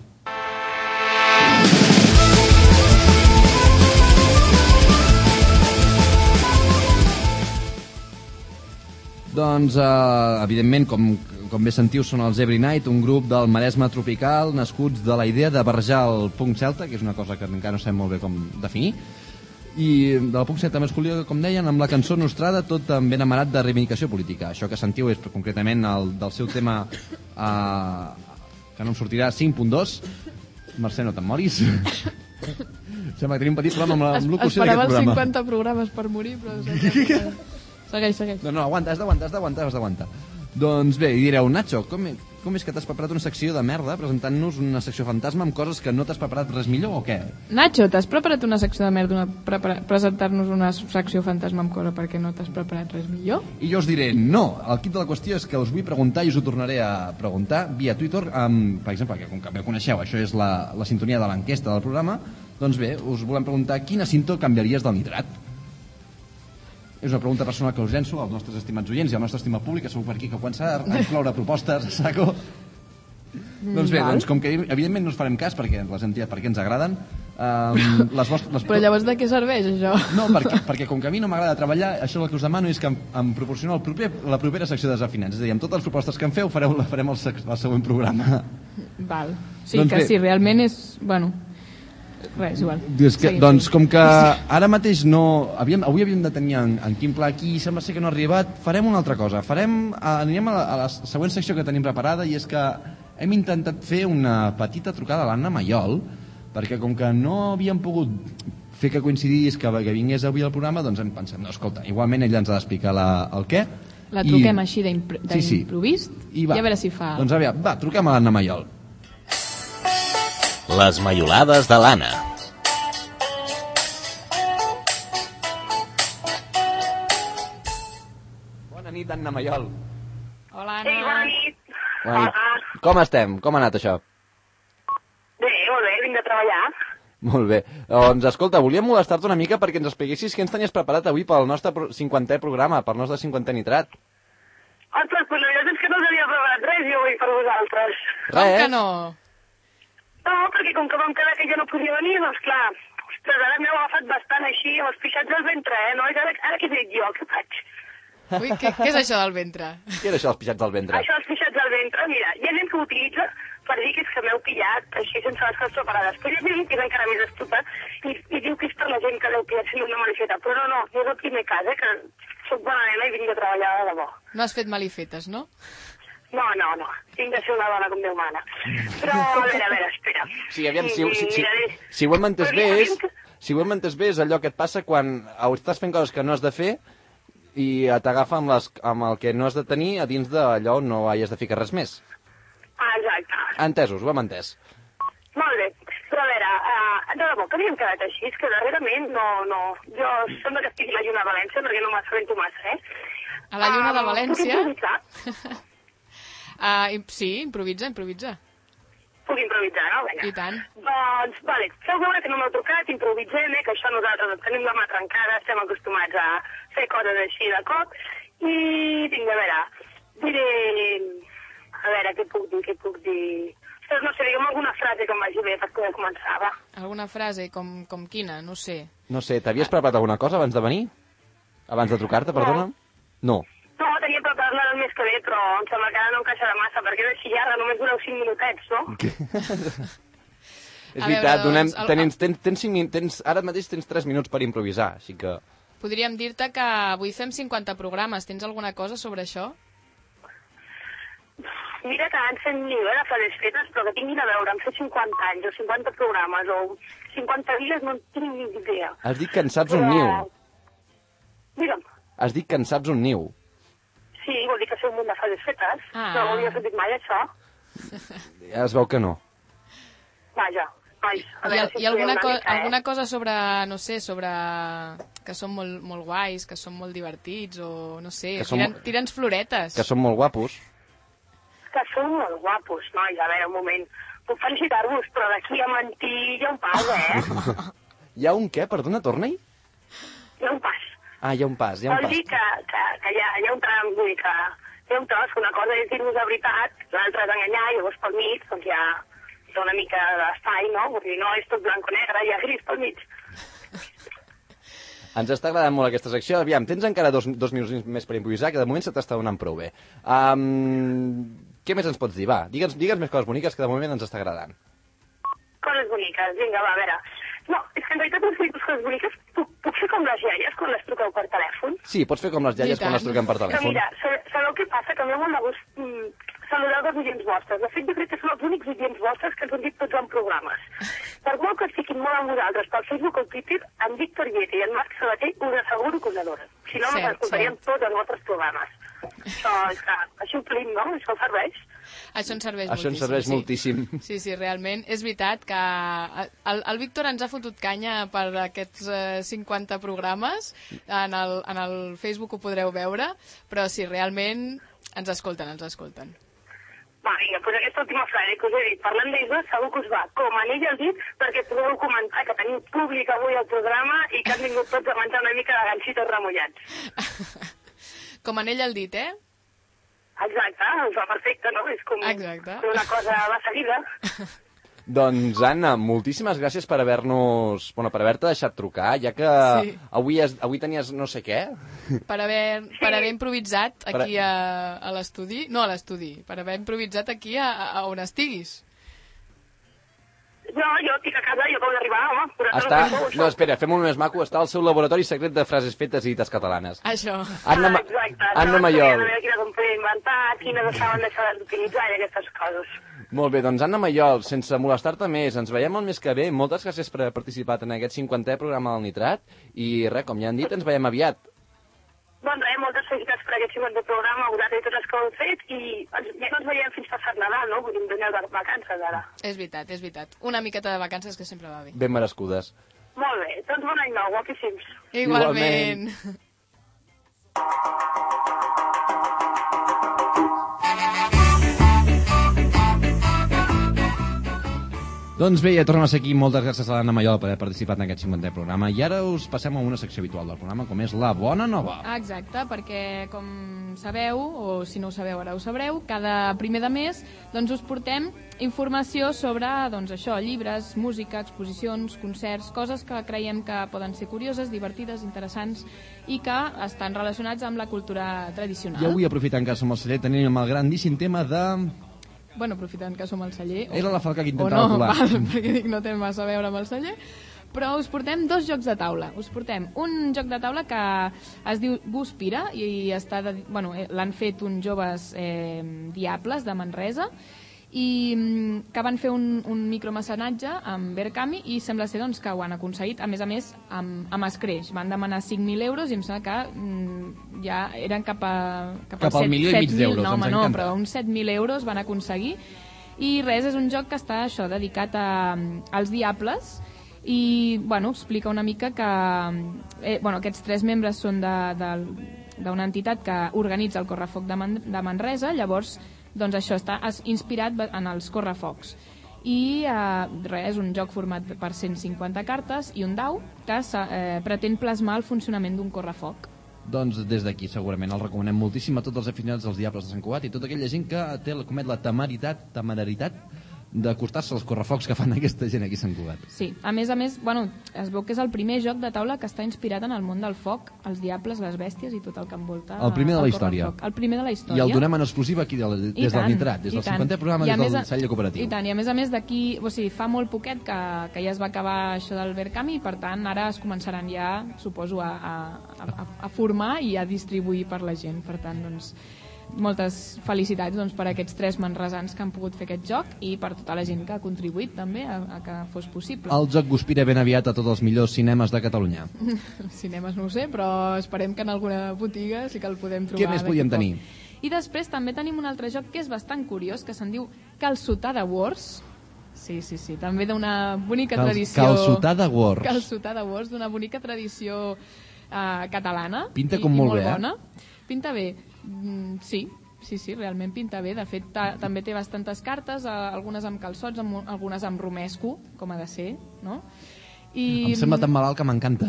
Doncs, eh, evidentment, com, com bé sentiu, són els Every Night, un grup del Maresme tropical, nascuts de la idea de barrejar el punk celta, que és una cosa que encara no sabem molt bé com definir, i del punk celta masculí, com deien, amb la cançó Nostrada, tot ben amarat de reivindicació política. Això que sentiu és concretament el, del seu tema, eh, que no em sortirà, cinc punt dos. Mercè, no te'n moris. Sembla que tenim un petit problema amb la amb locució d'aquest programa. Esperava els cinquanta programes per morir, però... Segueix, segueix. No, no, aguanta, has d'aguantar, has d'aguantar, has d'aguantar. Doncs bé, i direu, Nacho, com, com és que t'has preparat una secció de merda presentant-nos una secció fantasma amb coses que no t'has preparat res millor o què? Nacho, t'has preparat una secció de merda una, presentar-nos una secció fantasma amb cosa perquè no t'has preparat res millor? I jo us diré, no, el quid de la qüestió és que us vull preguntar i us ho tornaré a preguntar via Twitter, amb, per exemple, que com que bé coneixeu, això és la, la sintonia de l'enquesta del programa, doncs bé, us volem preguntar quina cinta canviaries del nitrat? És una pregunta personal que us llenço als nostres estimats oients i al nostre estimat públic, que segur per aquí que quan s'ha d'incloure propostes a saco. Mm, doncs bé, doncs, com que evidentment no us farem cas perquè les hem tirat perquè ens agraden, Um, les vostres, les... Però llavors de què serveix, això? No, perquè, perquè com que a mi no m'agrada treballar, això el que us demano és que em, em proporcioneu el proper, la propera secció de desafinants. És a dir, amb totes les propostes que em feu, fareu, la farem el, el següent programa. Val. Sí, doncs que bé. sí, realment és... Bueno, res, igual. És que, doncs, com que ara mateix no... Havíem, avui havíem de tenir en, en Quim Pla aquí i sembla ser que no ha arribat, farem una altra cosa. Farem, anirem a la, a la següent secció que tenim preparada i és que hem intentat fer una petita trucada a l'Anna Maiol, perquè com que no havíem pogut fer que coincidís que, que vingués avui al programa, doncs hem pensat, no, escolta, igualment ella ens ha d'explicar la, el què. La truquem I... així d'improvist sí, sí. i, i a veure si fa... Doncs aviam, va, truquem a l'Anna Maiol. Les maiolades de l'Anna. Bona nit, Anna Maiol. Hola, Anna. Ei, bona nit. Bona nit. Com estem? Com ha anat això? Bé, molt bé, vinc de treballar. Molt bé. Doncs, escolta, volíem molestar-te una mica perquè ens expliquessis què ens tenies preparat avui pel nostre cinquantè programa, pel nostre cinquantè nitrat. Ostres, pues la veritat és que no us havia preparat res jo avui per vosaltres. Com que no? No, perquè com que vam quedar que jo no podia venir, doncs clar, ostres, ara m'heu agafat bastant així, amb els pixats del ventre, eh, no? Ara, ara què dic jo, què faig? Ui, què, què és això del ventre? Què era això dels pixats del ventre? Això dels pixats del ventre, mira, hi ha gent que ho utilitza per dir que és que m'heu pillat així sense les coses preparades. Però hi ha gent que és encara més astuta i, i diu que és per la gent que l'heu pillat fent una malifeta. Però no, no, és el primer cas, eh, que soc bona nena i vinc de treballar de debò. No has fet malifetes, no? No, no, no. Tinc de ser una dona com Déu mana. Però, a veure, a veure, espera. Sí, aviam, si, si, si, si ho hem entès bé és... Si ho hem entès bé és allò que et passa quan estàs fent coses que no has de fer i t'agafa amb, les, amb el que no has de tenir a dins d'allò on no hagis de ficar res més. Ah, exacte. Entesos, ho hem entès. Molt bé. Però a veure, uh, de debò que havíem quedat així, és que darrerament no, no... Jo sembla que estic a la lluna de València perquè no m'assabento massa, eh? A la lluna uh, de València? Puc improvisar? uh, sí, improvisa, improvisa. Puc improvisar, no? Vinga. I tant. Doncs, vale, feu veure que no m'heu trucat, improvisem, eh, que això nosaltres tenim la mà trencada, estem acostumats a fer coses així de cop, i vinc, a veure, diré... A veure, què puc dir, què puc dir... Ostres, no sé, digue'm alguna frase que em vagi bé per poder començar, va. Alguna frase, com, com quina? No sé. No sé, t'havies preparat alguna cosa abans de venir? Abans de trucar-te, perdona? No. No, tenia preparat la del mes que ve, però em sembla que ara no encaixarà massa, perquè de xillarra només dureu cinc minutets, no? És veritat, donem, tens, tens, tens, cinc, tens, ara mateix tens tres minuts per improvisar, així que... Podríem dir-te que avui fem cinquanta programes. Tens alguna cosa sobre això? Mira que han fet niu, eh, de frases fetes, però que tinguin a veure, han fet cinquanta anys, o cinquanta programes, o cinquanta dies, no en tinc ni idea. Has dit que en saps un niu. Digue'm. Has dit que en saps un niu. Sí, vol dir que sé un munt de frases fetes. Ah. No ho havia sentit mai, això. Ja es veu que no. Vaja, nois. A I, veure si i alguna, una co mica, eh? alguna cosa sobre, no sé, sobre que són molt, molt guais, que són molt divertits, o no sé, Que som- tiren, tira'ns floretes. Que són molt guapos. Que són molt guapos, nois. A veure, un moment. Puc felicitar-vos, però d'aquí a mentir hi ha un pas, eh? Hi ha un què? Perdona, torna-hi? Hi ha un pas. Ah, hi ha un pas, hi ha un Vol pas. dir que, que, que hi, ha, hi ha un tram, vull dir que hi ha un tros, que una cosa és dir-vos la veritat, l'altra és enganyar, i llavors pel mig, doncs hi ha, hi ha una mica d'espai, no? Vull dir, no és tot blanc o negre, hi ha gris pel mig. Ens està agradant molt aquesta secció. Aviam, tens encara dos, dos minuts més per improvisar, que de moment se t'està donant prou bé. Um, què més ens pots dir? Va, digue'ns digue'ns més coses boniques, que de moment ens està agradant. Coses boniques, vinga, va, a veure. No, és que en realitat les coses boniques puc, puc fer com les iaies quan les truqueu per telèfon. Sí, pots fer com les iaies quan les truquem per Que telèfon. mira, sabeu, sabeu què passa? Que a mi molt de gust mm, saludar dels oients vostres. De fet, jo crec que són els únics oients vostres que ens han dit tots en programes. Per molt que es fiquin molt amb vosaltres pel Facebook o Twitter, en Víctor Vieta i en Marc Sabater us asseguro que us adoren. Si no, no Cert, escoltaríem cert. tots els vostres programes. Això, és que, així omplim, no? Això serveix. Això ens serveix Això ens moltíssim. serveix sí. moltíssim. Sí, sí, realment. És veritat que el, el Víctor ens ha fotut canya per aquests eh, cinquanta programes. En el, en el Facebook ho podreu veure, però sí, realment ens escolten, ens escolten. Va, vinga, doncs aquesta última frase que us he dit, parlant d'ells, segur que us va com anell al dit, perquè podeu comentar que tenim públic avui al programa i que han vingut tots a menjar una mica de ganxitos remullats. Com anell al dit, eh? Exacte, ens va perfecte, no? És com Exacte. una cosa va seguida. Doncs, Anna, moltíssimes gràcies per haver-nos... Bueno, per haver-te deixat trucar, ja que Sí. avui, has, avui tenies no sé què. Per haver, per haver improvisat Per a- aquí a, a l'estudi, no a l'estudi, per haver improvisat aquí a, a on estiguis. No, jo estic a casa, jo acabo d'arribar, home. vosaltres Està... no feu No, espera, fem-ho més maco. Està al seu laboratori secret de frases fetes i dites catalanes. Això. Anna, Ma... Exacte. Anna no, Mayol. A veure quines em podia inventar, quines es saben deixar d'utilitzar i aquestes coses. Molt bé, doncs Anna Mayol, sense molestar-te més, ens veiem el mes que ve. Moltes gràcies per haver participat en aquest cinquantè programa del Nitrat. I res, com ja han dit, ens veiem aviat. Doncs res, moltes felicitats per aquest cinquantè programa, a vosaltres i tots els que ho heu fet, i ens, ja no ens veiem fins passat Nadal, no? Vull dir, em doneu de vacances ara. És veritat, és veritat. Una miqueta de vacances que sempre va bé. Ben merescudes. Molt bé, doncs bon any nou, guapíssims. Igualment. Doncs bé, ja tornem a ser aquí. Moltes gràcies a l'Anna Mayol per haver participat en aquest cinquantè programa. I ara us passem a una secció habitual del programa, com és la bona nova. Exacte, perquè com sabeu, o si no ho sabeu ara ho sabreu, cada primer de mes doncs us portem informació sobre doncs, això, llibres, música, exposicions, concerts, coses que creiem que poden ser curioses, divertides, interessants i que estan relacionats amb la cultura tradicional. I avui, aprofitant que som al celler, tenim el grandíssim tema de... Bueno, aprofitant que som al celler... Era la falca que o intentava no, colar. val, perquè dic, no té massa a veure amb el celler, però us portem dos jocs de taula. Us portem un joc de taula que es diu Guspira i està de, bueno, l'han fet uns joves eh, diables de Manresa i mm, que van fer un, un micromecenatge amb Verkami i sembla ser doncs, que ho han aconseguit, a més a més amb, amb escreix. Van demanar cinc mil euros i em sembla que mm, ja eren cap, a, cap, Cap al milió i mig d'euros, no, home, ens no, encanta. però uns set mil euros van aconseguir i res, és un joc que està això dedicat a, als diables i bueno, explica una mica que eh, bueno, aquests tres membres són de- de- d'una entitat que organitza el Correfoc de, Man de Manresa, llavors doncs això està es- inspirat en els correfocs i eh, res, és un joc format per cent cinquanta cartes i un dau que eh, pretén plasmar el funcionament d'un correfoc. Doncs des d'aquí segurament el recomanem moltíssim a tots els aficionats dels Diables de Sant Cugat i tota aquella gent que té, comet la temeritat, temeraritat d'acostar-se als correfocs que fan aquesta gent aquí a Sant Cugat. Sí, a més a més, bueno, es veu que és el primer joc de taula que està inspirat en el món del foc, els diables, les bèsties i tot el que envolta El primer de la el història. correfoc. El primer de la història. I el donem en exclusiva aquí de, des I del tant, Nitrat, des i del tant. cinquantè programa, I a des més del a- Cell Cooperatiu. I tant, i a més a més d'aquí, o sigui, fa molt poquet que, que ja es va acabar això del Verkami i per tant ara es començaran ja, suposo, a, a, a, a formar i a distribuir per la gent. Per tant, doncs, moltes felicitats doncs, per aquests tres manresans que han pogut fer aquest joc i per tota la gent que ha contribuït també a, a que fos possible. El joc Guspira ben aviat a tots els millors cinemes de Catalunya. Cinemes no ho sé, però esperem que en alguna botiga sí que el podem trobar. Què més d'aquí podíem poc. tenir? I després també tenim un altre joc que és bastant curiós, que se'n diu Calçotada Wars. Sí, sí, sí, també d'una bonica Cal- tradició... Calçotada Wars. Calçotada Wars, d'una bonica tradició eh, catalana. Pinta i, com i molt bé, eh? bona. Pinta bé, mm, sí, sí, sí, realment pinta bé. De fet, ta, també té bastantes cartes, eh, algunes amb calçots, amb, algunes amb romesco, com ha de ser, no? I, Em sembla tan malalt que m'encanta.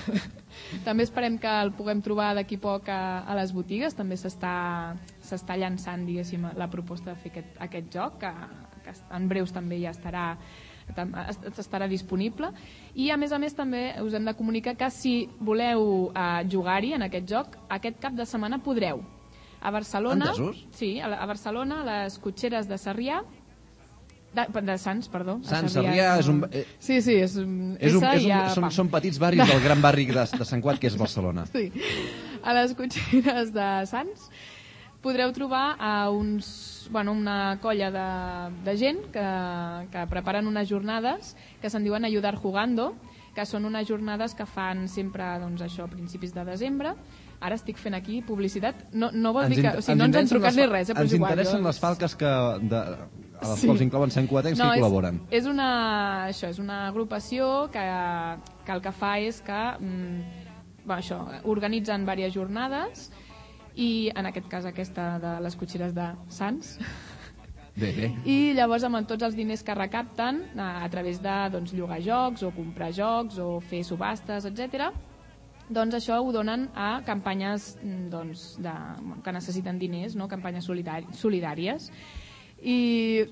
també esperem que el puguem trobar d'aquí poc a, a les botigues. També s'està s'està llançant, diguéssim, la proposta de fer aquest, aquest joc, que, que en breus també ja estarà tam- es- estarà disponible. I a més a més també us hem de comunicar que si voleu eh, jugar-hi en aquest joc, aquest cap de setmana podreu. A Barcelona, Entesos? sí, a, la- a Barcelona, a les cotxeres de Sarrià, de, de Sants, perdó. a Sant Sarrià és un... Eh, Sí, sí, és, és un, S és un, i a són, pam. són petits barris del gran barri de, de Sant Cugat, que és Barcelona. Sí. A les cotxeres de Sants podreu trobar a uns, bueno, una colla de, de gent que, que preparen unes jornades que se'n diuen Ayudar Jugando, que són unes jornades que fan sempre doncs, això, a principis de desembre. Ara estic fent aquí publicitat. No, no vol dir que... O sigui, no ens han interessen trucat les ni fa- res, eh, però Ens és igual. interessen jo- les falques que, de, a les Sí. quals inclouen Sant Cuatencs No, que hi és- col·laboren. És una, això, és una agrupació que, que el que fa és que mm, bueno, això, organitzen diverses jornades i en aquest cas aquesta de les cotxeres de Sants Bé, bé. i llavors amb tots els diners que recapten a, a través de doncs, llogar jocs o comprar jocs o fer subhastes, etcètera, doncs això ho donen a campanyes mm, doncs, de, que necessiten diners, no? Campanyes solidari- solidàries. I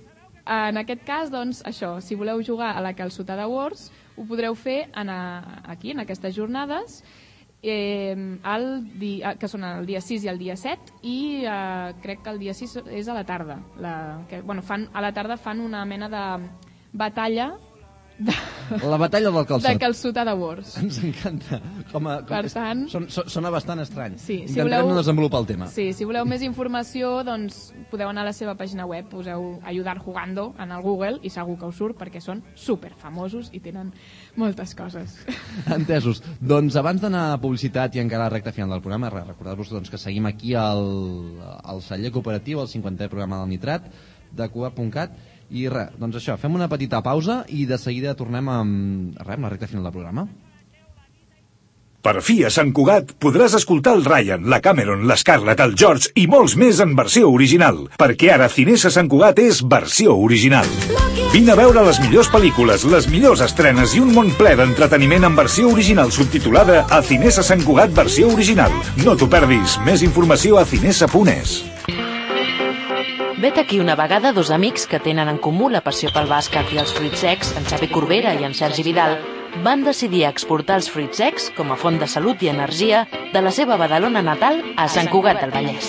En aquest cas, doncs, això, si voleu jugar a la Calçotada Wars, ho podreu fer en a, aquí, en aquestes jornades, eh, el di, que són el dia sis i el dia set, i eh, crec que el dia sis és a la tarda. La, que, bueno, fan, a la tarda fan una mena de batalla de... La batalla del calçot. De Calçotada Wars. Ens encanta. Com a, com per tant... Son, sona bastant estrany. Sí, si Intentarem voleu... no desenvolupar el tema. Sí, si voleu més informació, doncs podeu anar a la seva pàgina web, poseu Ayudar Jugando en el Google i segur que us surt perquè són super famosos i tenen moltes coses. Entesos. Doncs abans d'anar a publicitat i encara a la recta final del programa, recordar-vos doncs, que seguim aquí al, al celler cooperatiu, al cinquantè programa del Nitrat, de Cugat punt cat. I res, doncs això, fem una petita pausa i de seguida tornem amb, res, amb la recta final del programa. Per fi a Sant Cugat podràs escoltar el Ryan, la Cameron, l'Scarlett, el George i molts més en versió original, perquè ara Cinesa Sant Cugat és versió original. Vine a veure les millors pel·lícules, les millors estrenes i un món ple d'entreteniment en versió original subtitulada a Cinesa Sant Cugat versió original. No t'ho perdis, més informació a cinesa punt es. Vet aquí una vegada dos amics que tenen en comú la passió pel bàsquet i els fruits secs, en Xavi Corbera i en Sergi Vidal, van decidir exportar els fruits secs com a font de salut i energia de la seva Badalona natal a Sant Cugat del Vallès.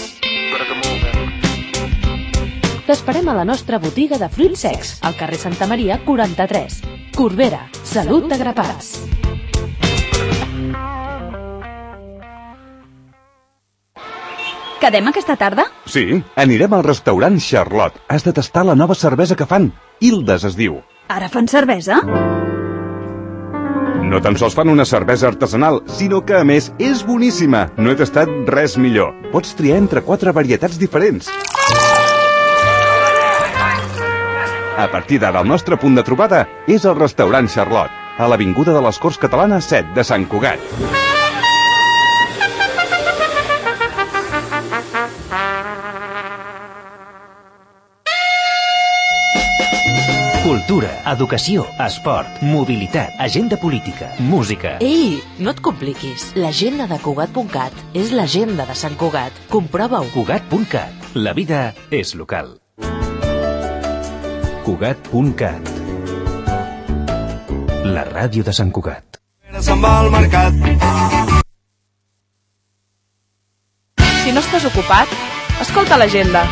T'esperem a la nostra botiga de fruits secs, al carrer Santa Maria quaranta-tres. Corbera, salut de grapats. Quedem aquesta tarda? Sí, anirem al restaurant Charlotte. Has de tastar la nova cervesa que fan. Hildes es diu. Ara fan cervesa? No tan sols fan una cervesa artesanal, sinó que, a més, és boníssima. No he tastat res millor. Pots triar entre quatre varietats diferents. A partir d'ara, el nostre punt de trobada és el restaurant Charlotte, a l'Avinguda de les Corts Catalanes set de Sant Cugat. Cultura, educació, esport, mobilitat, agenda política, música... Ei, no et compliquis. L'agenda de Cugat punt cat és l'agenda de Sant Cugat. Comprova-ho. Cugat punt cat. La vida és local. Cugat punt cat. La ràdio de Sant Cugat. Se'n va al mercat. Si no estàs ocupat, escolta l'agenda.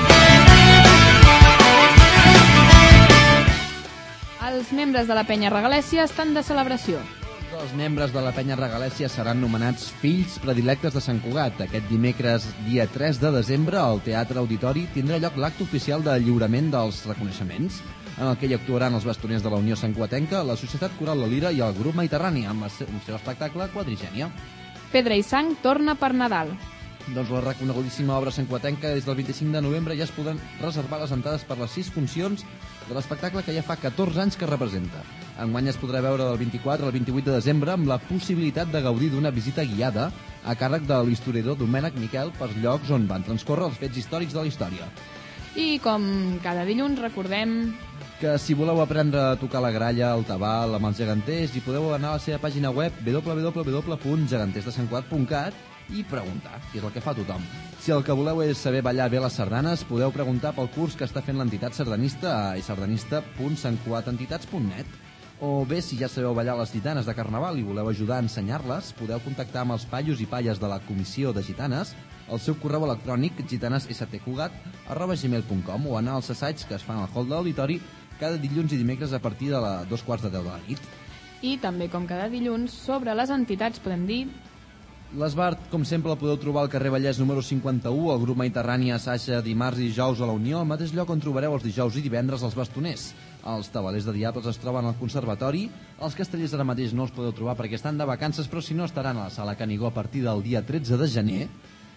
Els membres de la Penya Regalèssia estan de celebració. Els membres de la Penya Regalèssia seran nomenats fills predilectes de Sant Cugat. Aquest dimecres, dia tres de desembre, al Teatre Auditori tindrà lloc l'acte oficial de lliurament dels reconeixements, en el que hi actuaran els bastoners de la Unió Santcugatenca, la Societat Coral La Lira i el Grup Mediterrani, amb el seu espectacle Quadrigènia. Pedra i Sang torna per Nadal. Doncs la reconegudíssima obra santcugatenca des del vint-i-cinc de novembre ja es poden reservar les entrades per les sis funcions de l'espectacle que ja fa catorze anys que representa. Enguany es podrà veure del vint-i-quatre al vint-i-vuit de desembre amb la possibilitat de gaudir d'una visita guiada a càrrec de l'historiador Domènec Miquel per llocs on van transcórrer els fets històrics de la història. I com cada dilluns recordem que si voleu aprendre a tocar la gralla, el tabal, amb els geganters, hi podeu anar a la seva pàgina web w w w punt geganters de sant cugat punt cat i preguntar, que és el que fa tothom. Si el que voleu és saber ballar bé les sardanes, podeu preguntar pel curs que està fent l'entitat sardanista a sardanista punt sant cugat entitats punt net. O bé, si ja sabeu ballar les gitanes de Carnaval i voleu ajudar a ensenyar-les, podeu contactar amb els paios i palles de la Comissió de Gitanes al seu correu electrònic gitanessstcugat arroba gmail punt com o anar als assaigs que es fan al hall de l'auditori cada dilluns i dimecres a partir de la dos quarts de deu de la nit. I també, com cada dilluns, sobre les entitats podem dir... L'Esbart, com sempre, el podeu trobar al carrer Vallès número cinquanta-u, el grup Mediterrani assaja dimarts i dijous a la Unió, al mateix lloc on trobareu els dijous i divendres els bastoners. Els tabalers de Diables es troben al Conservatori, els castellers ara mateix no els podeu trobar perquè estan de vacances, però si no estaran a la Sala Canigó a partir del dia tretze de gener.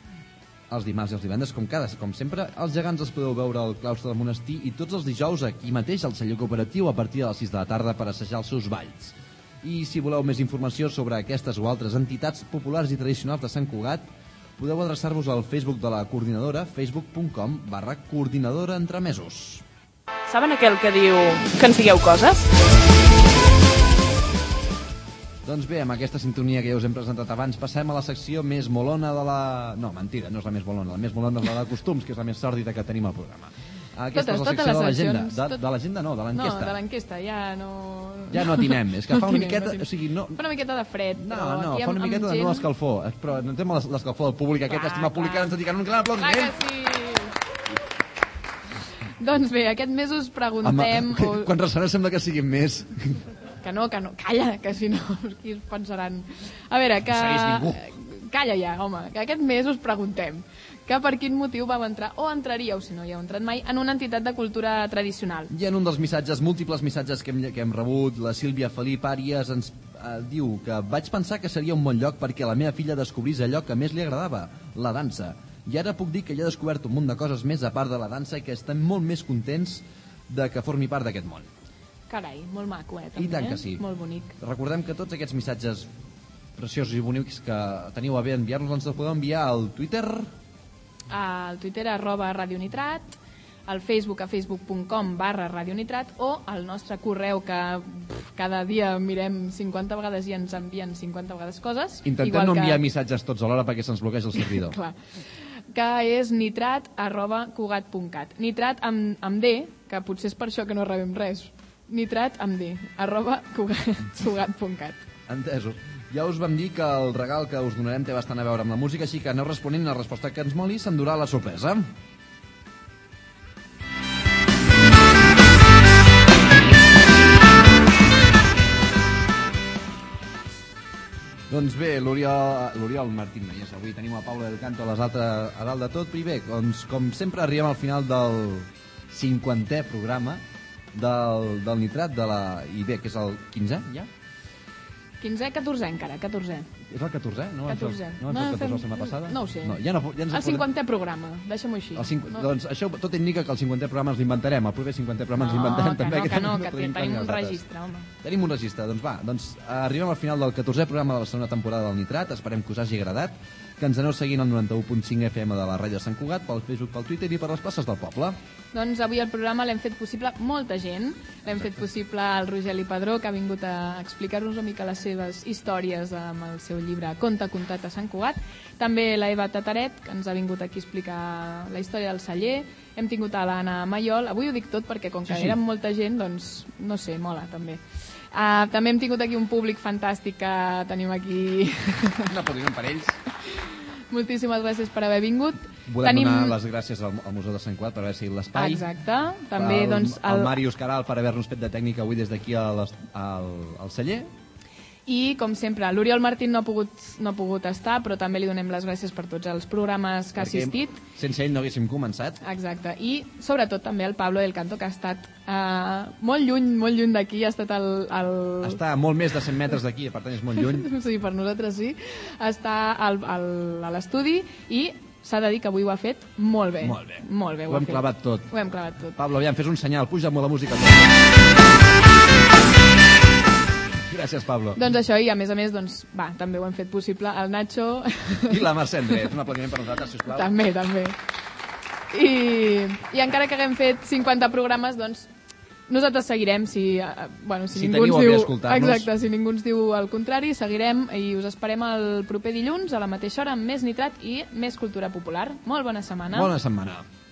Els dimarts i els divendres, com cada, com sempre, els gegants els podeu veure al claustre del monestir i tots els dijous aquí mateix al celler cooperatiu a partir de les sis de la tarda per assajar els seus balls. I si voleu més informació sobre aquestes o altres entitats populars i tradicionals de Sant Cugat, podeu adreçar-vos al Facebook de la coordinadora, facebook punt com barra coordinadora entremesos. Saben aquell que diu que ens digueu coses? Doncs bé, amb aquesta sintonia que ja us hem presentat abans, passem a la secció més molona de la... No, mentida, no és la més molona. La més molona és la de costums, que és la més sòrdida que tenim al programa. Aquesta totes, és la totes secció les de l'agenda. seccions, De, tot- de l'agenda no, de No, l'enquesta. de l'enquesta, ja no... Ja no atinem, és que fa una atinem, miqueta... atinem. O sigui, no... Fa una miqueta de fred, No, però no, aquí fa amb, una amb miqueta de gent... no escalfor, però no tem l'escalfor del públic aquest, Clar, estima publicant, ens dedicant un gran Clar aplaudiment. que sí! Doncs bé, aquest mes us preguntem... Home, o... quan ressona sembla que siguin més. Que no, que no, calla, que si no, qui es pensaran... A veure, que... No segueix ningú. Calla ja, home, que aquest mes us preguntem que per quin motiu vau entrar, o entraríeu, si no hi heu entrat mai, en una entitat de cultura tradicional. I en un dels missatges, múltiples missatges que hem, que hem rebut, la Sílvia Felip Àries ens eh, diu que vaig pensar que seria un bon lloc perquè la meva filla descobrís allò que més li agradava, la dansa. I ara puc dir que ja he descobert un munt de coses més a part de la dansa i que estem molt més contents de que formi part d'aquest món. Carai, molt maco, eh, també. I tant eh? que sí. Molt bonic. Recordem que tots aquests missatges preciosos i bonics que teniu a bé enviar-nos ens els podeu enviar al Twitter, Al Twitter arroba Radio Nitrat, al Facebook a facebook punt com barra Radio Nitrat o al nostre correu que pff, cada dia mirem cinquanta vegades i ens envien cinquanta vegades coses. intentem igual no que... enviar missatges tots alhora perquè se'ns bloqueja el servidor. Clar, que és nitrat arroba cugat punt cat. Nitrat amb, amb D, que potser és per això que no rebem res. Nitrat amb D, arroba cugat punt cat. Entesos. Ja us vam dir que el regal que us donarem té bastant a veure amb la música, així que aneu responent la resposta que ens moli, s'endurà la sorpresa. Doncs bé, l'Oriol Martín Mayes, avui tenim a Pablo del Canto a les altres a dalt de tot. I bé, doncs, com sempre arribem al final del cinquantè programa del, del Nitrat, de la... i bé, que és el quinzè, ja? quinzè, catorzè encara, catorzè. És el catorzè? No, catorzè. No vam fer el catorzè la setmana passada? No ho sé. No, ja no, ja ens el cinquantè programa, deixa'm-ho així. El cinc... no... Doncs això tot indica que el cinquantè programa ens l'inventarem, el proper cinquantè programa no, ens l'inventarem que també. No, que no, que, no que tenim tenim un dates. registre, home. Tenim un registre, doncs va, doncs arribem al final del catorzè programa de la segona temporada del Nitrat, esperem que us hagi agradat, que ens aneu seguint al noranta-u punt cinc F M de la ràdio de Sant Cugat, pel Facebook, pel Twitter i per les places del poble. Doncs avui el programa l'hem fet possible molta gent. L'hem fet possible al Rogeli Padró, que ha vingut a explicar-nos una mica les seves històries amb el seu llibre Conte contat a Sant Cugat. També la Eva Tataret, que ens ha vingut aquí a explicar la història del celler. Hem tingut a l'Anna Maiol. Avui ho dic tot perquè com que Sí, sí. érem molta gent, doncs no sé, mola també. Uh, també hem tingut aquí un públic fantàstic que tenim aquí. Un aplaudiment per ells. Moltíssimes gràcies per haver vingut. Volem Tenim... donar les gràcies al, al Museu de Sant Cugat per haver seguit l'espai. Exacte. També, al, doncs, al el... Màrius Caral per haver-nos fet de tècnica avui des d'aquí al, al, al celler. I, com sempre, l'Oriol Martín no ha, pogut, no ha pogut estar, però també li donem les gràcies per tots els programes que ha Perquè assistit. sense ell no haguéssim començat. Exacte. I, sobretot, també el Pablo del Canto, que ha estat uh, molt lluny, molt lluny d'aquí, ha estat el... el... Està a molt més de cent metres d'aquí, per tant és molt lluny. Sí, per nosaltres sí. Està al, al, a l'estudi i s'ha de dir que avui ho ha fet molt bé. Molt bé. Molt bé ho, Ho ha hem fet. clavat tot. Ho hem clavat tot. Pablo, aviam, fes un senyal, puja molt la música. Gràcies, Pablo. Doncs això, i a més a més, doncs, va, també ho hem fet possible el Nacho. I la Mercè Andrés, un aplaudiment per nosaltres, sisplau. També, també. I, I encara que haguem fet cinquanta programes, doncs, nosaltres seguirem si, eh, bueno, si, Si ningú teniu ens a bé diu... escoltar-nos. Exacte, si ningú ens diu el contrari, seguirem i us esperem el proper dilluns a la mateixa hora amb més nitrat i més cultura popular. Molt bona setmana. Bona setmana.